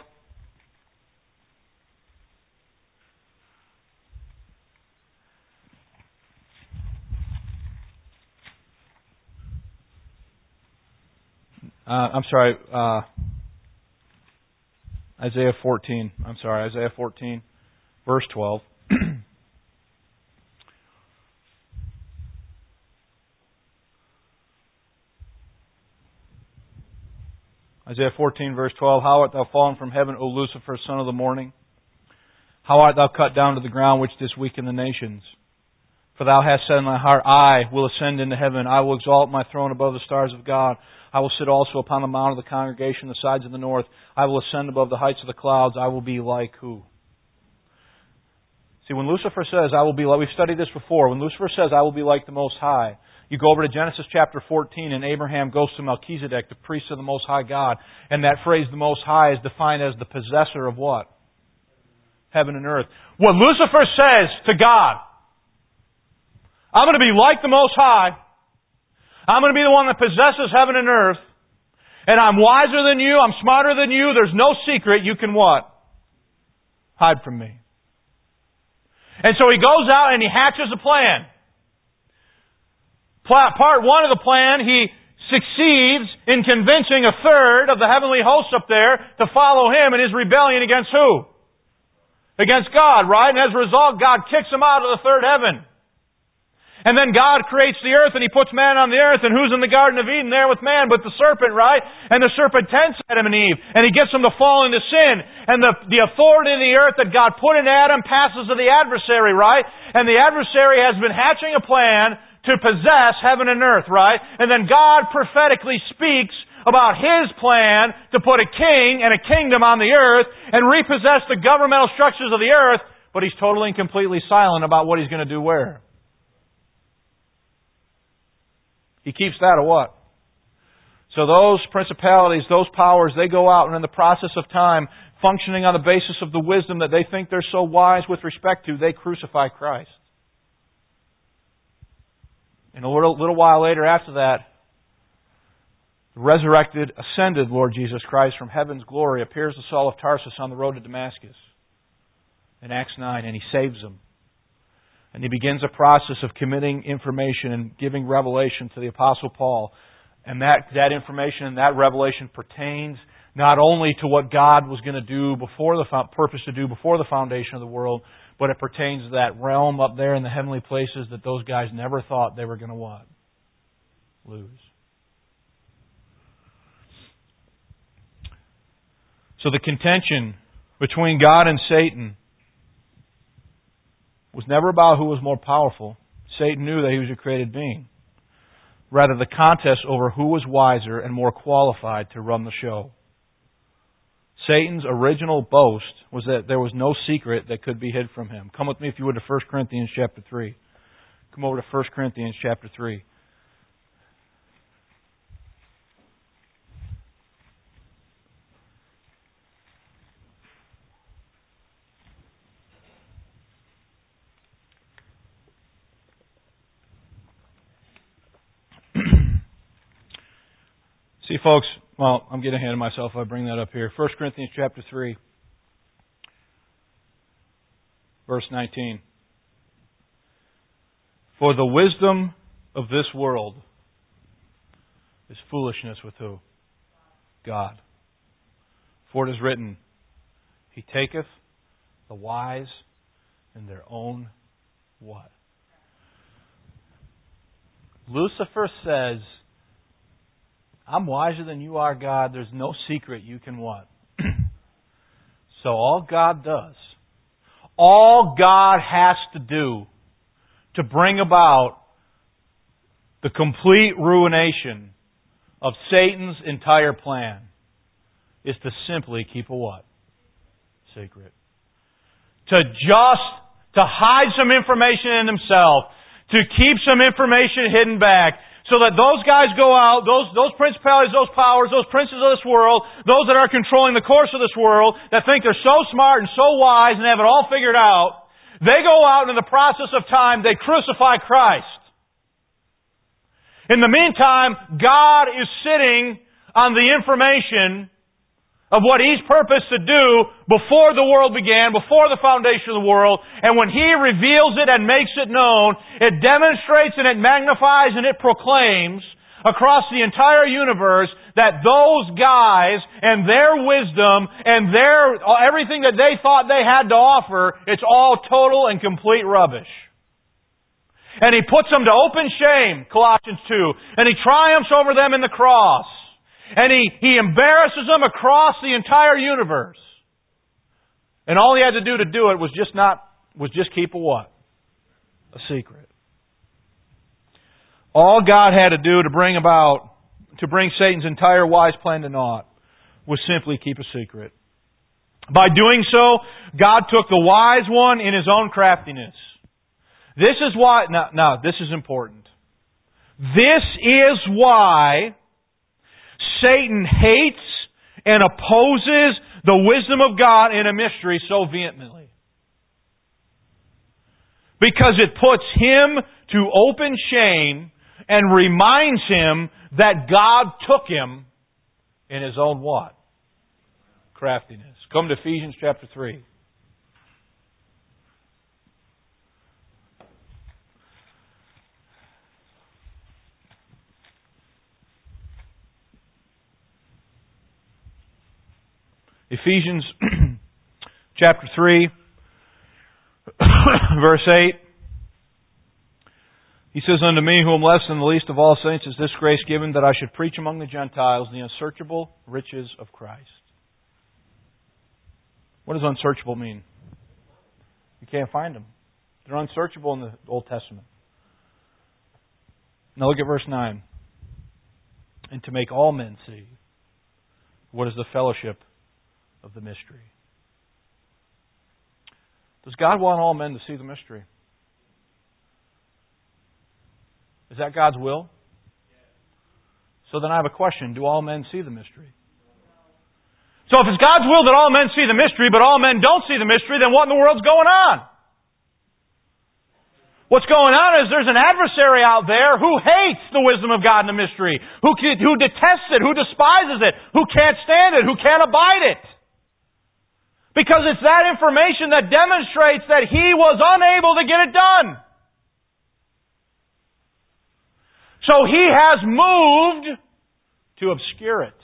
Isaiah 14. Isaiah 14, verse 12. Isaiah 14, verse 12. How art thou fallen from heaven, O Lucifer, son of the morning? How art thou cut down to the ground, which didst weaken the nations? For thou hast said in thy heart, I will ascend into heaven. I will exalt my throne above the stars of God. I will sit also upon the mount of the congregation, the sides of the north. I will ascend above the heights of the clouds. I will be like who? See, when Lucifer says, I will be like... We've studied this before. When Lucifer says, I will be like the Most High, you go over to Genesis chapter 14, and Abraham goes to Melchizedek, the priest of the Most High God. And that phrase, the Most High, is defined as the possessor of what? Heaven and earth. What Lucifer says to God, I'm going to be like the Most High. I'm going to be the one that possesses heaven and earth. And I'm wiser than you. I'm smarter than you. There's no secret you can what? Hide from me. And so he goes out and he hatches a plan. Part one of the plan, he succeeds in convincing a third of the heavenly hosts up there to follow him in his rebellion against who? Against God, right? And as a result, God kicks him out of the third heaven. And then God creates the earth and He puts man on the earth, and who's in the Garden of Eden there with man but the serpent, right? And the serpent tempts Adam and Eve, and he gets them to fall into sin. And the authority of the earth that God put in Adam passes to the adversary, right? And the adversary has been hatching a plan to possess heaven and earth, right? And then God prophetically speaks about His plan to put a king and a kingdom on the earth and repossess the governmental structures of the earth, but He's totally and completely silent about what He's going to do where. He keeps that or what? So those principalities, those powers, they go out and in the process of time, functioning on the basis of the wisdom that they think they're so wise with respect to, they crucify Christ. And a little while later after that, the resurrected, ascended Lord Jesus Christ from heaven's glory appears to Saul of Tarsus on the road to Damascus in Acts 9, and He saves him. And he begins a process of committing information and giving revelation to the Apostle Paul. And that information and that revelation pertains not only to what God was going to do before purpose to do before the foundation of the world, but it pertains to that realm up there in the heavenly places that those guys never thought they were going to what? Lose. So the contention between God and Satan was never about who was more powerful. Satan knew that he was a created being. Rather, the contest over who was wiser and more qualified to run the show. Satan's original boast was that there was no secret that could be hid from him. Come with me, if you would, to 1 Corinthians chapter 3. Come over to 1 Corinthians chapter 3. See, folks, well, I'm getting ahead of myself if I bring that up here. 1 Corinthians chapter 3, verse 19. For the wisdom of this world is foolishness with who? God. For it is written, He taketh the wise in their own what? Lucifer says, I'm wiser than you are, God. There's no secret you can what? So all God does, all God has to do to bring about the complete ruination of Satan's entire plan is to simply keep a what? Secret. To hide some information in himself, to keep some information hidden back, so that those guys go out, those principalities, those powers, those princes of this world, those that are controlling the course of this world, that think they're so smart and so wise and have it all figured out, they go out and in the process of time, they crucify Christ. In the meantime, God is sitting on the information of what He's purposed to do before the world began, before the foundation of the world. And when He reveals it and makes it known, it demonstrates and it magnifies and it proclaims across the entire universe that those guys and their wisdom and everything that they thought they had to offer, it's all total and complete rubbish. And He puts them to open shame, Colossians 2. And He triumphs over them in the cross. And he embarrasses them across the entire universe. And all He had to do it was just keep a what? A secret. All God had to do to bring Satan's entire wise plan to naught was simply keep a secret. By doing so, God took the wise one in His own craftiness. This is why, now this is important. This is why Satan hates and opposes the wisdom of God in a mystery so vehemently. Because it puts him to open shame and reminds him that God took him in His own what? Craftiness. Come to Ephesians chapter 3. Ephesians chapter 3, verse 8. He says, Unto me, who am less than the least of all saints, is this grace given, that I should preach among the Gentiles the unsearchable riches of Christ. What does unsearchable mean? You can't find them. They're unsearchable in the Old Testament. Now look at verse 9. And to make all men see what is the fellowship of the mystery. Does God want all men to see the mystery? Is that God's will? So then I have a question. Do all men see the mystery? So if it's God's will that all men see the mystery, but all men don't see the mystery, then what in the world's going on? What's going on is there's an adversary out there who hates the wisdom of God in the mystery, who detests it, who despises it, who can't stand it, who can't abide it. Because it's that information that demonstrates that He was unable to get it done. So He has moved to obscure it.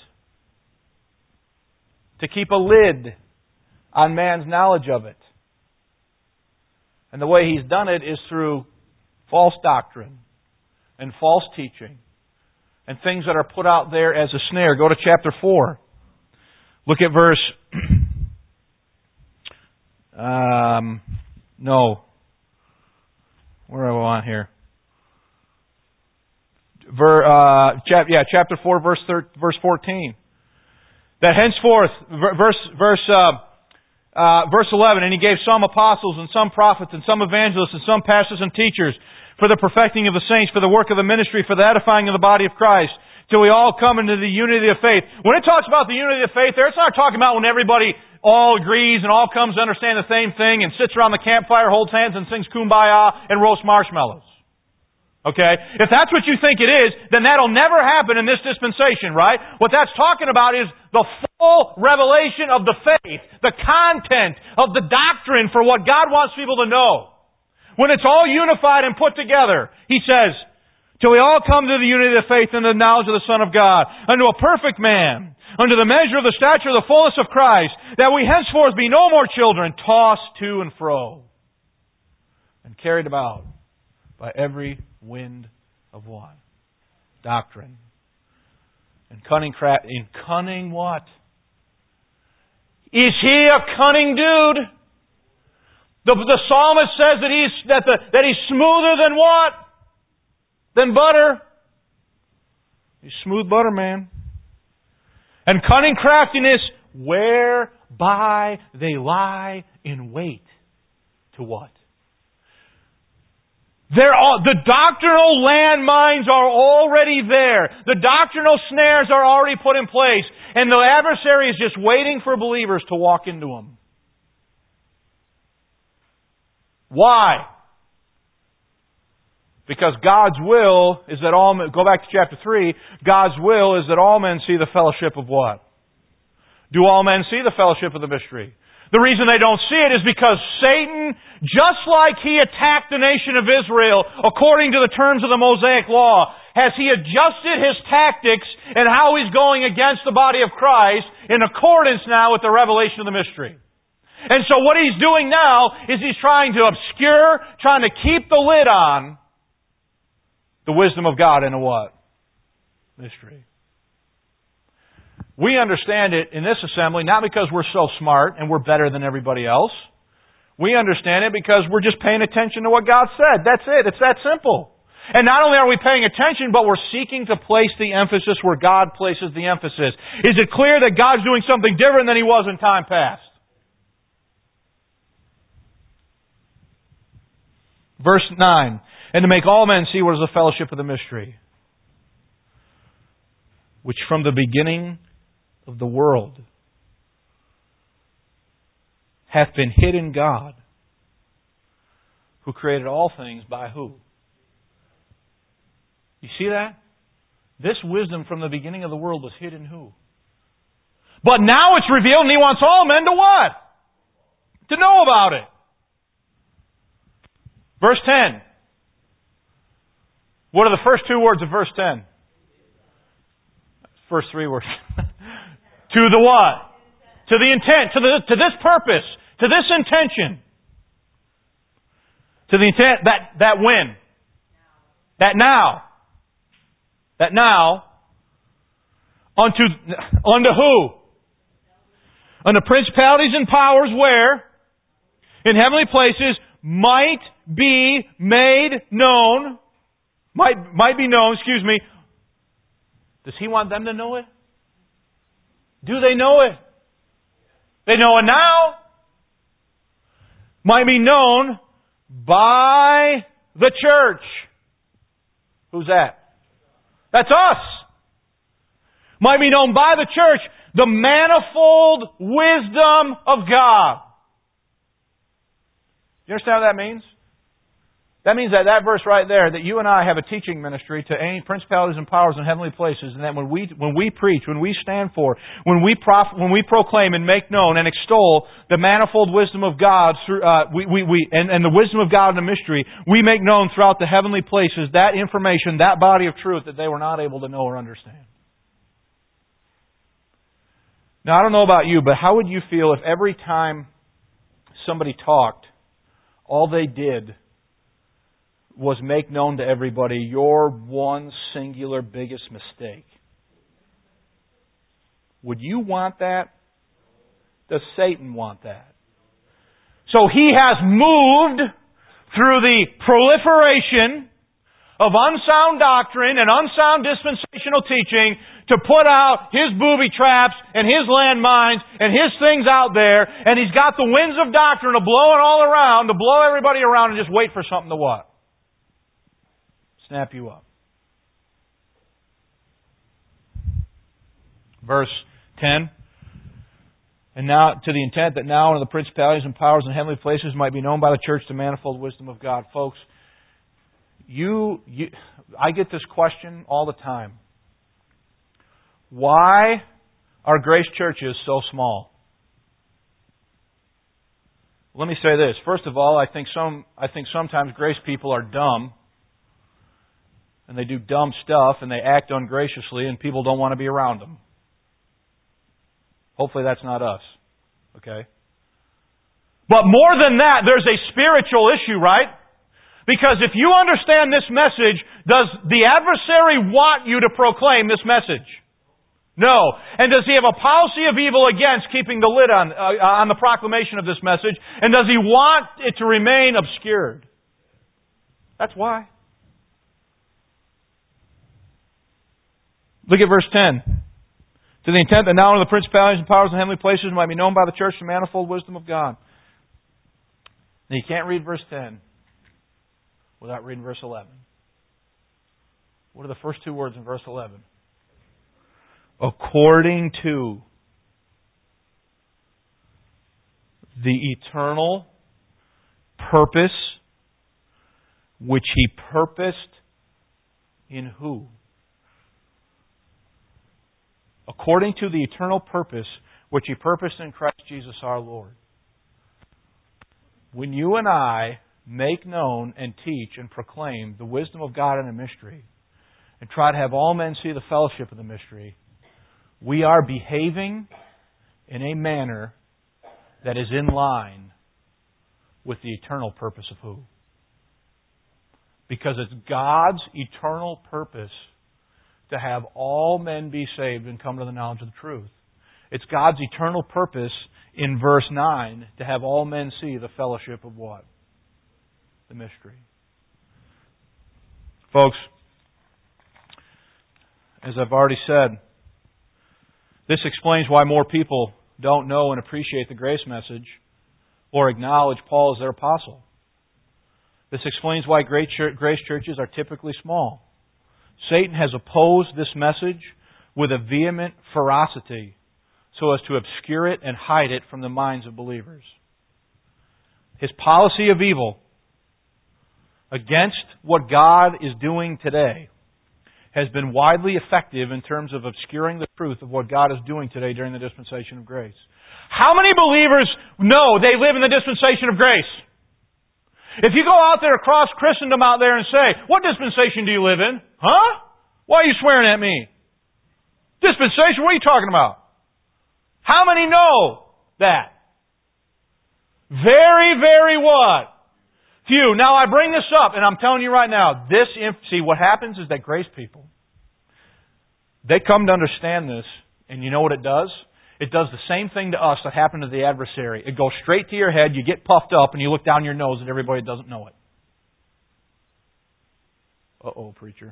To keep a lid on man's knowledge of it. And the way He's done it is through false doctrine and false teaching and things that are put out there as a snare. Go to chapter 4. Look at verse... no. Where are we on here? Chapter 4, verse 14. That henceforth, verse 11, and He gave some apostles and some prophets and some evangelists and some pastors and teachers for the perfecting of the saints, for the work of the ministry, for the edifying of the body of Christ, till we all come into the unity of faith. When it talks about the unity of faith there, it's not talking about when everybody all agrees and all comes to understand the same thing and sits around the campfire, holds hands and sings Kumbaya and roasts marshmallows. Okay? If that's what you think it is, then that'll never happen in this dispensation, right? What that's talking about is the full revelation of the faith, the content of the doctrine for what God wants people to know. When it's all unified and put together, He says, till we all come to the unity of faith and the knowledge of the Son of God, unto a perfect man, unto the measure of the stature of the fullness of Christ, that we henceforth be no more children, tossed to and fro, and carried about by every wind of what? Doctrine. And cunning what? Is he a cunning dude? The psalmist says that he's smoother than what? Than butter. He's smooth butter, man. And cunning craftiness, whereby they lie in wait. To what? The doctrinal landmines are already there. The doctrinal snares are already put in place. And the adversary is just waiting for believers to walk into them. Why? Because God's will is that all men... Go back to chapter 3. God's will is that all men see the fellowship of what? Do all men see the fellowship of the mystery? The reason they don't see it is because Satan, just like he attacked the nation of Israel according to the terms of the Mosaic Law, has he adjusted his tactics and how he's going against the body of Christ in accordance now with the revelation of the mystery. And so what he's doing now is he's trying to obscure, trying to keep the lid on the wisdom of God in a what? Mystery. We understand it in this assembly not because we're so smart and we're better than everybody else. We understand it because we're just paying attention to what God said. That's it. It's that simple. And not only are we paying attention, but we're seeking to place the emphasis where God places the emphasis. Is it clear that God's doing something different than He was in time past? Verse 9. And to make all men see what is the fellowship of the mystery, which from the beginning of the world hath been hid in God, who created all things by who? You see that? This wisdom from the beginning of the world was hid in who? But now it's revealed and He wants all men to what? To know about it. Verse 10. What are the first two words of verse 10? First three words. To the what? To the intent. To this purpose. To this intention. To the intent. That when? That now. That now. Unto who? Unto principalities and powers where? In heavenly places might be made known. Might be known, excuse me. Does He want them to know it? Do they know it? They know it now. Might be known by the church. Who's that? That's us. Might be known by the church. The manifold wisdom of God. You understand what that means? That means that verse right there, that you and I have a teaching ministry to any principalities and powers in heavenly places, and that when we preach, when we stand for, when we proclaim and make known and extol the manifold wisdom of God through and the wisdom of God in the mystery, we make known throughout the heavenly places that information, that body of truth that they were not able to know or understand. Now, I don't know about you, but how would you feel if every time somebody talked, all they did was make known to everybody your one singular biggest mistake. Would you want that? Does Satan want that? So he has moved through the proliferation of unsound doctrine and unsound dispensational teaching to put out his booby traps and his landmines and his things out there, and he's got the winds of doctrine to blowing all around, to blow everybody around and just wait for something to what? Snap you up. Verse 10. And now, to the intent that now one of the principalities and powers in heavenly places might be known by the church the manifold wisdom of God. Folks, I get this question all the time. Why are grace churches so small? Let me say this. First of all, I think sometimes grace people are dumb, and they do dumb stuff, and they act ungraciously, and people don't want to be around them. Hopefully that's not us. Okay? But more than that, there's a spiritual issue, right? Because if you understand this message, does the adversary want you to proclaim this message? No. And does he have a policy of evil against keeping the lid on the proclamation of this message? And does he want it to remain obscured? That's why. Look at verse 10. To the intent that now one of the principalities and powers in heavenly places might be known by the church the manifold wisdom of God. Now you can't read verse 10 without reading verse 11. What are the first two words in verse 11? According to the eternal purpose which He purposed in who? According to the eternal purpose which He purposed in Christ Jesus our Lord. When you and I make known and teach and proclaim the wisdom of God in a mystery, and try to have all men see the fellowship of the mystery, we are behaving in a manner that is in line with the eternal purpose of who? Because it's God's eternal purpose to have all men be saved and come to the knowledge of the truth. It's God's eternal purpose in verse 9 to have all men see the fellowship of what? The mystery. Folks, as I've already said, this explains why more people don't know and appreciate the grace message or acknowledge Paul as their apostle. This explains why grace churches are typically small. Satan has opposed this message with a vehement ferocity so as to obscure it and hide it from the minds of believers. His policy of evil against what God is doing today has been widely effective in terms of obscuring the truth of what God is doing today during the dispensation of grace. How many believers know they live in the dispensation of grace? If you go out there across Christendom out there and say, what dispensation do you live in? Huh? Why are you swearing at me? Dispensation? What are you talking about? How many know that? Very, very what? Few. Now I bring this up, and I'm telling you right now, see, what happens is that grace people, they come to understand this, and you know what it does? It does the same thing to us that happened to the adversary. It goes straight to your head, you get puffed up, and you look down your nose at everybody that doesn't know it. Uh-oh, preacher.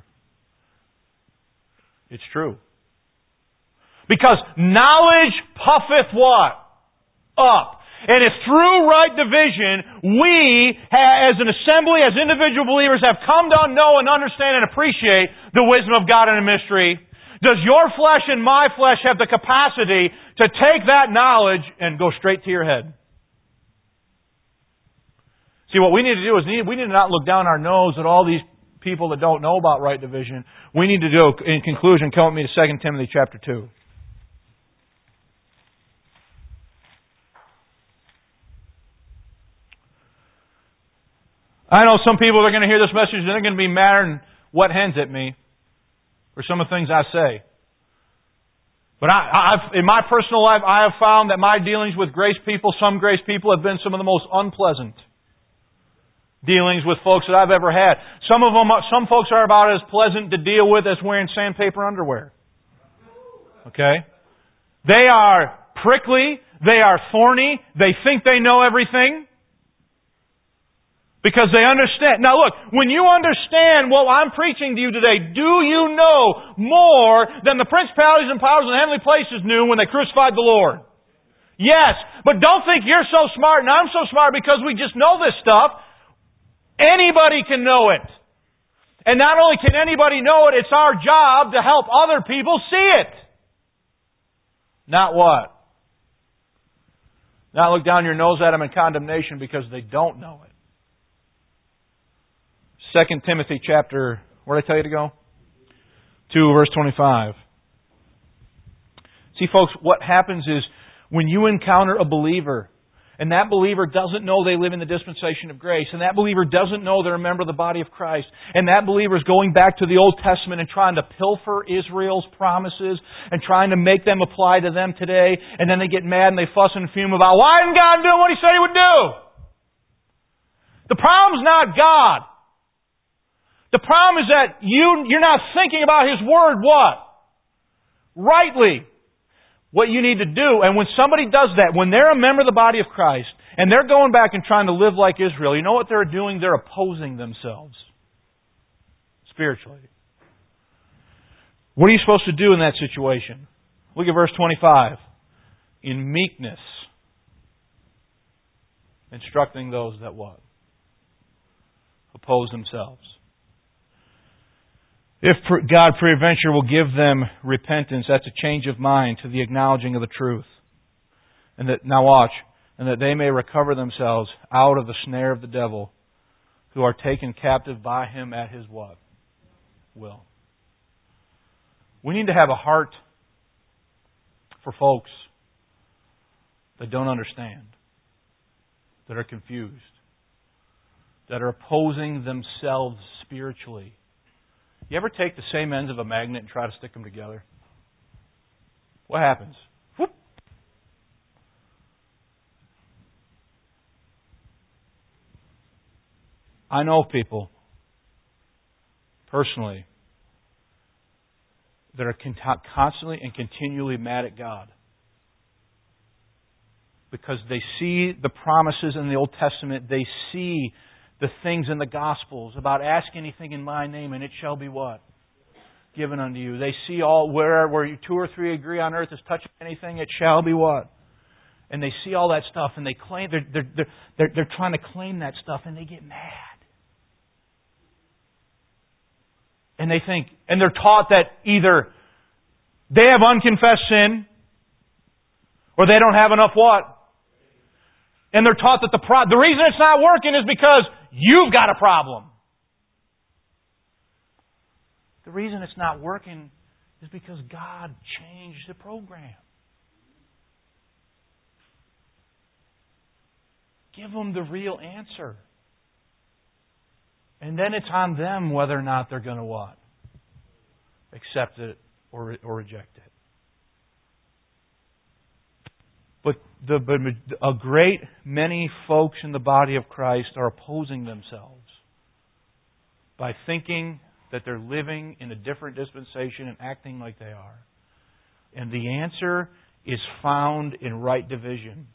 It's true. Because knowledge puffeth what? Up. And if through right division, we, as an assembly, as individual believers, have come to know and understand and appreciate the wisdom of God in a mystery, does your flesh and my flesh have the capacity to take that knowledge and go straight to your head? See, what we need to do is we need to not look down our nose at all these people that don't know about right division. We need to do, in conclusion, come with me to 2 Timothy chapter 2. I know some people are going to hear this message and they're going to be mad and wet hens at me for some of the things I say. But in my personal life, I have found that my dealings with grace people, some grace people, have been some of the most unpleasant dealings with folks that I've ever had. Some folks are about as pleasant to deal with as wearing sandpaper underwear. Okay? They are prickly. They are thorny. They think they know everything. Because they understand. Now look, when you understand what I'm preaching to you today, do you know more than the principalities and powers in the heavenly places knew when they crucified the Lord? Yes, but don't think you're so smart and I'm so smart because we just know this stuff. Anybody can know it. And not only can anybody know it, it's our job to help other people see it. Not what? Not look down your nose at them in condemnation because they don't know it. 2 Timothy chapter, where did I tell you to go? 2 verse 25. See folks, what happens is when you encounter a believer, and that believer doesn't know they live in the dispensation of grace, and that believer doesn't know they're a member of the body of Christ, and that believer is going back to the Old Testament and trying to pilfer Israel's promises and trying to make them apply to them today, and then they get mad and they fuss and fume about, why didn't God do what He said He would do? The problem's not God. The problem is that you're not thinking about His Word what? Rightly. What you need to do, and when somebody does that, when they're a member of the body of Christ, and they're going back and trying to live like Israel, you know what they're doing? They're opposing themselves. Spiritually. What are you supposed to do in that situation? Look at verse 25. In meekness, instructing those that what? Oppose themselves. If God peradventure will give them repentance, that's a change of mind to the acknowledging of the truth. And that, now watch, and that they may recover themselves out of the snare of the devil, who are taken captive by him at his what? Will. We need to have a heart for folks that don't understand, that are confused, that are opposing themselves spiritually. You ever take the same ends of a magnet and try to stick them together? What happens? Whoop. I know people, personally, that are constantly and continually mad at God. Because they see the promises in the Old Testament, they see the things in the Gospels about ask anything in my name and it shall be what? Given unto you. They see all where you two or three agree on earth is touching anything, it shall be what? And they see all that stuff and they claim they're trying to claim that stuff and they get mad. And they think, and they're taught that either they have unconfessed sin or they don't have enough what? And they're taught that the reason it's not working is because you've got a problem. The reason it's not working is because God changed the program. Give them the real answer. And then it's on them whether or not they're going to what? Accept it or reject it. But a great many folks in the body of Christ are opposing themselves by thinking that they're living in a different dispensation and acting like they are. And the answer is found in right division.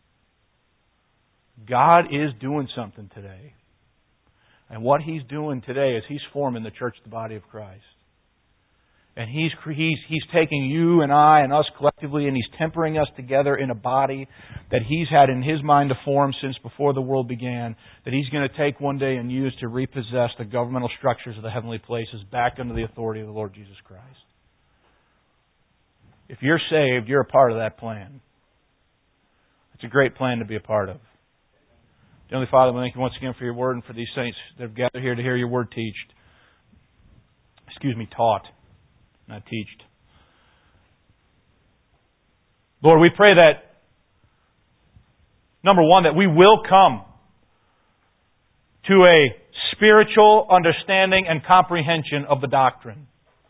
God is doing something today. And what He's doing today is He's forming the church, the body of Christ. And He's taking you and I and us collectively and He's tempering us together in a body that He's had in His mind to form since before the world began, that He's going to take one day and use to repossess the governmental structures of the heavenly places back under the authority of the Lord Jesus Christ. If you're saved, you're a part of that plan. It's a great plan to be a part of. Heavenly Father, we thank You once again for Your Word and for these saints that have gathered here to hear Your Word taught. Not teached. Lord, we pray that, number one, that we will come to a spiritual understanding and comprehension of the doctrine.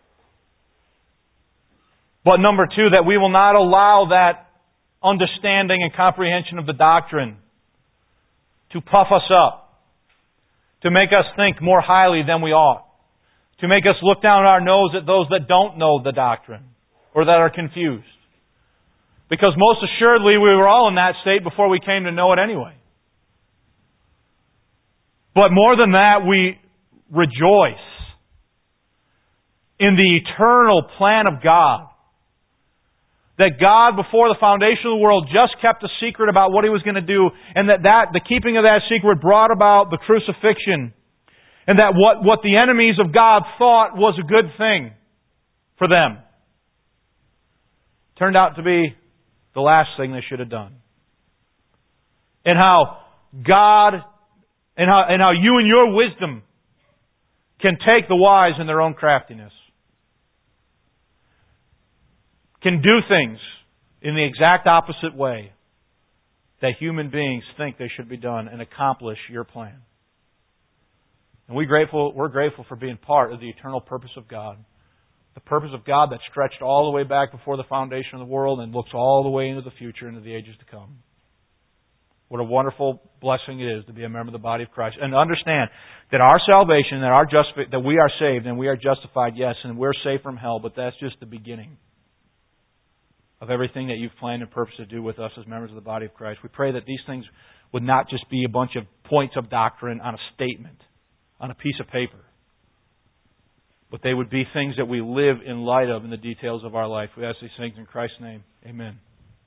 But number two, that we will not allow that understanding and comprehension of the doctrine to puff us up to make us think more highly than we ought, to make us look down our nose at those that don't know the doctrine or that are confused. Because most assuredly we were all in that state before we came to know it anyway. But more than that, we rejoice in the eternal plan of God. That God, before the foundation of the world, just kept a secret about what He was going to do, and that the keeping of that secret brought about the crucifixion, and that what the enemies of God thought was a good thing for them turned out to be the last thing they should have done. And how God, and how you and your wisdom can take the wise in their own craftiness, can do things in the exact opposite way that human beings think they should be done and accomplish your plan. And we're grateful for being part of the eternal purpose of God. The purpose of God that stretched all the way back before the foundation of the world and looks all the way into the future, into the ages to come. What a wonderful blessing it is to be a member of the body of Christ. And to understand that our salvation, that we are saved and we are justified, yes, and we're safe from hell, but that's just the beginning of everything that you've planned and purposed to do with us as members of the body of Christ. We pray that these things would not just be a bunch of points of doctrine on a statement, on a piece of paper, but they would be things that we live in light of in the details of our life. We ask these things in Christ's name. Amen.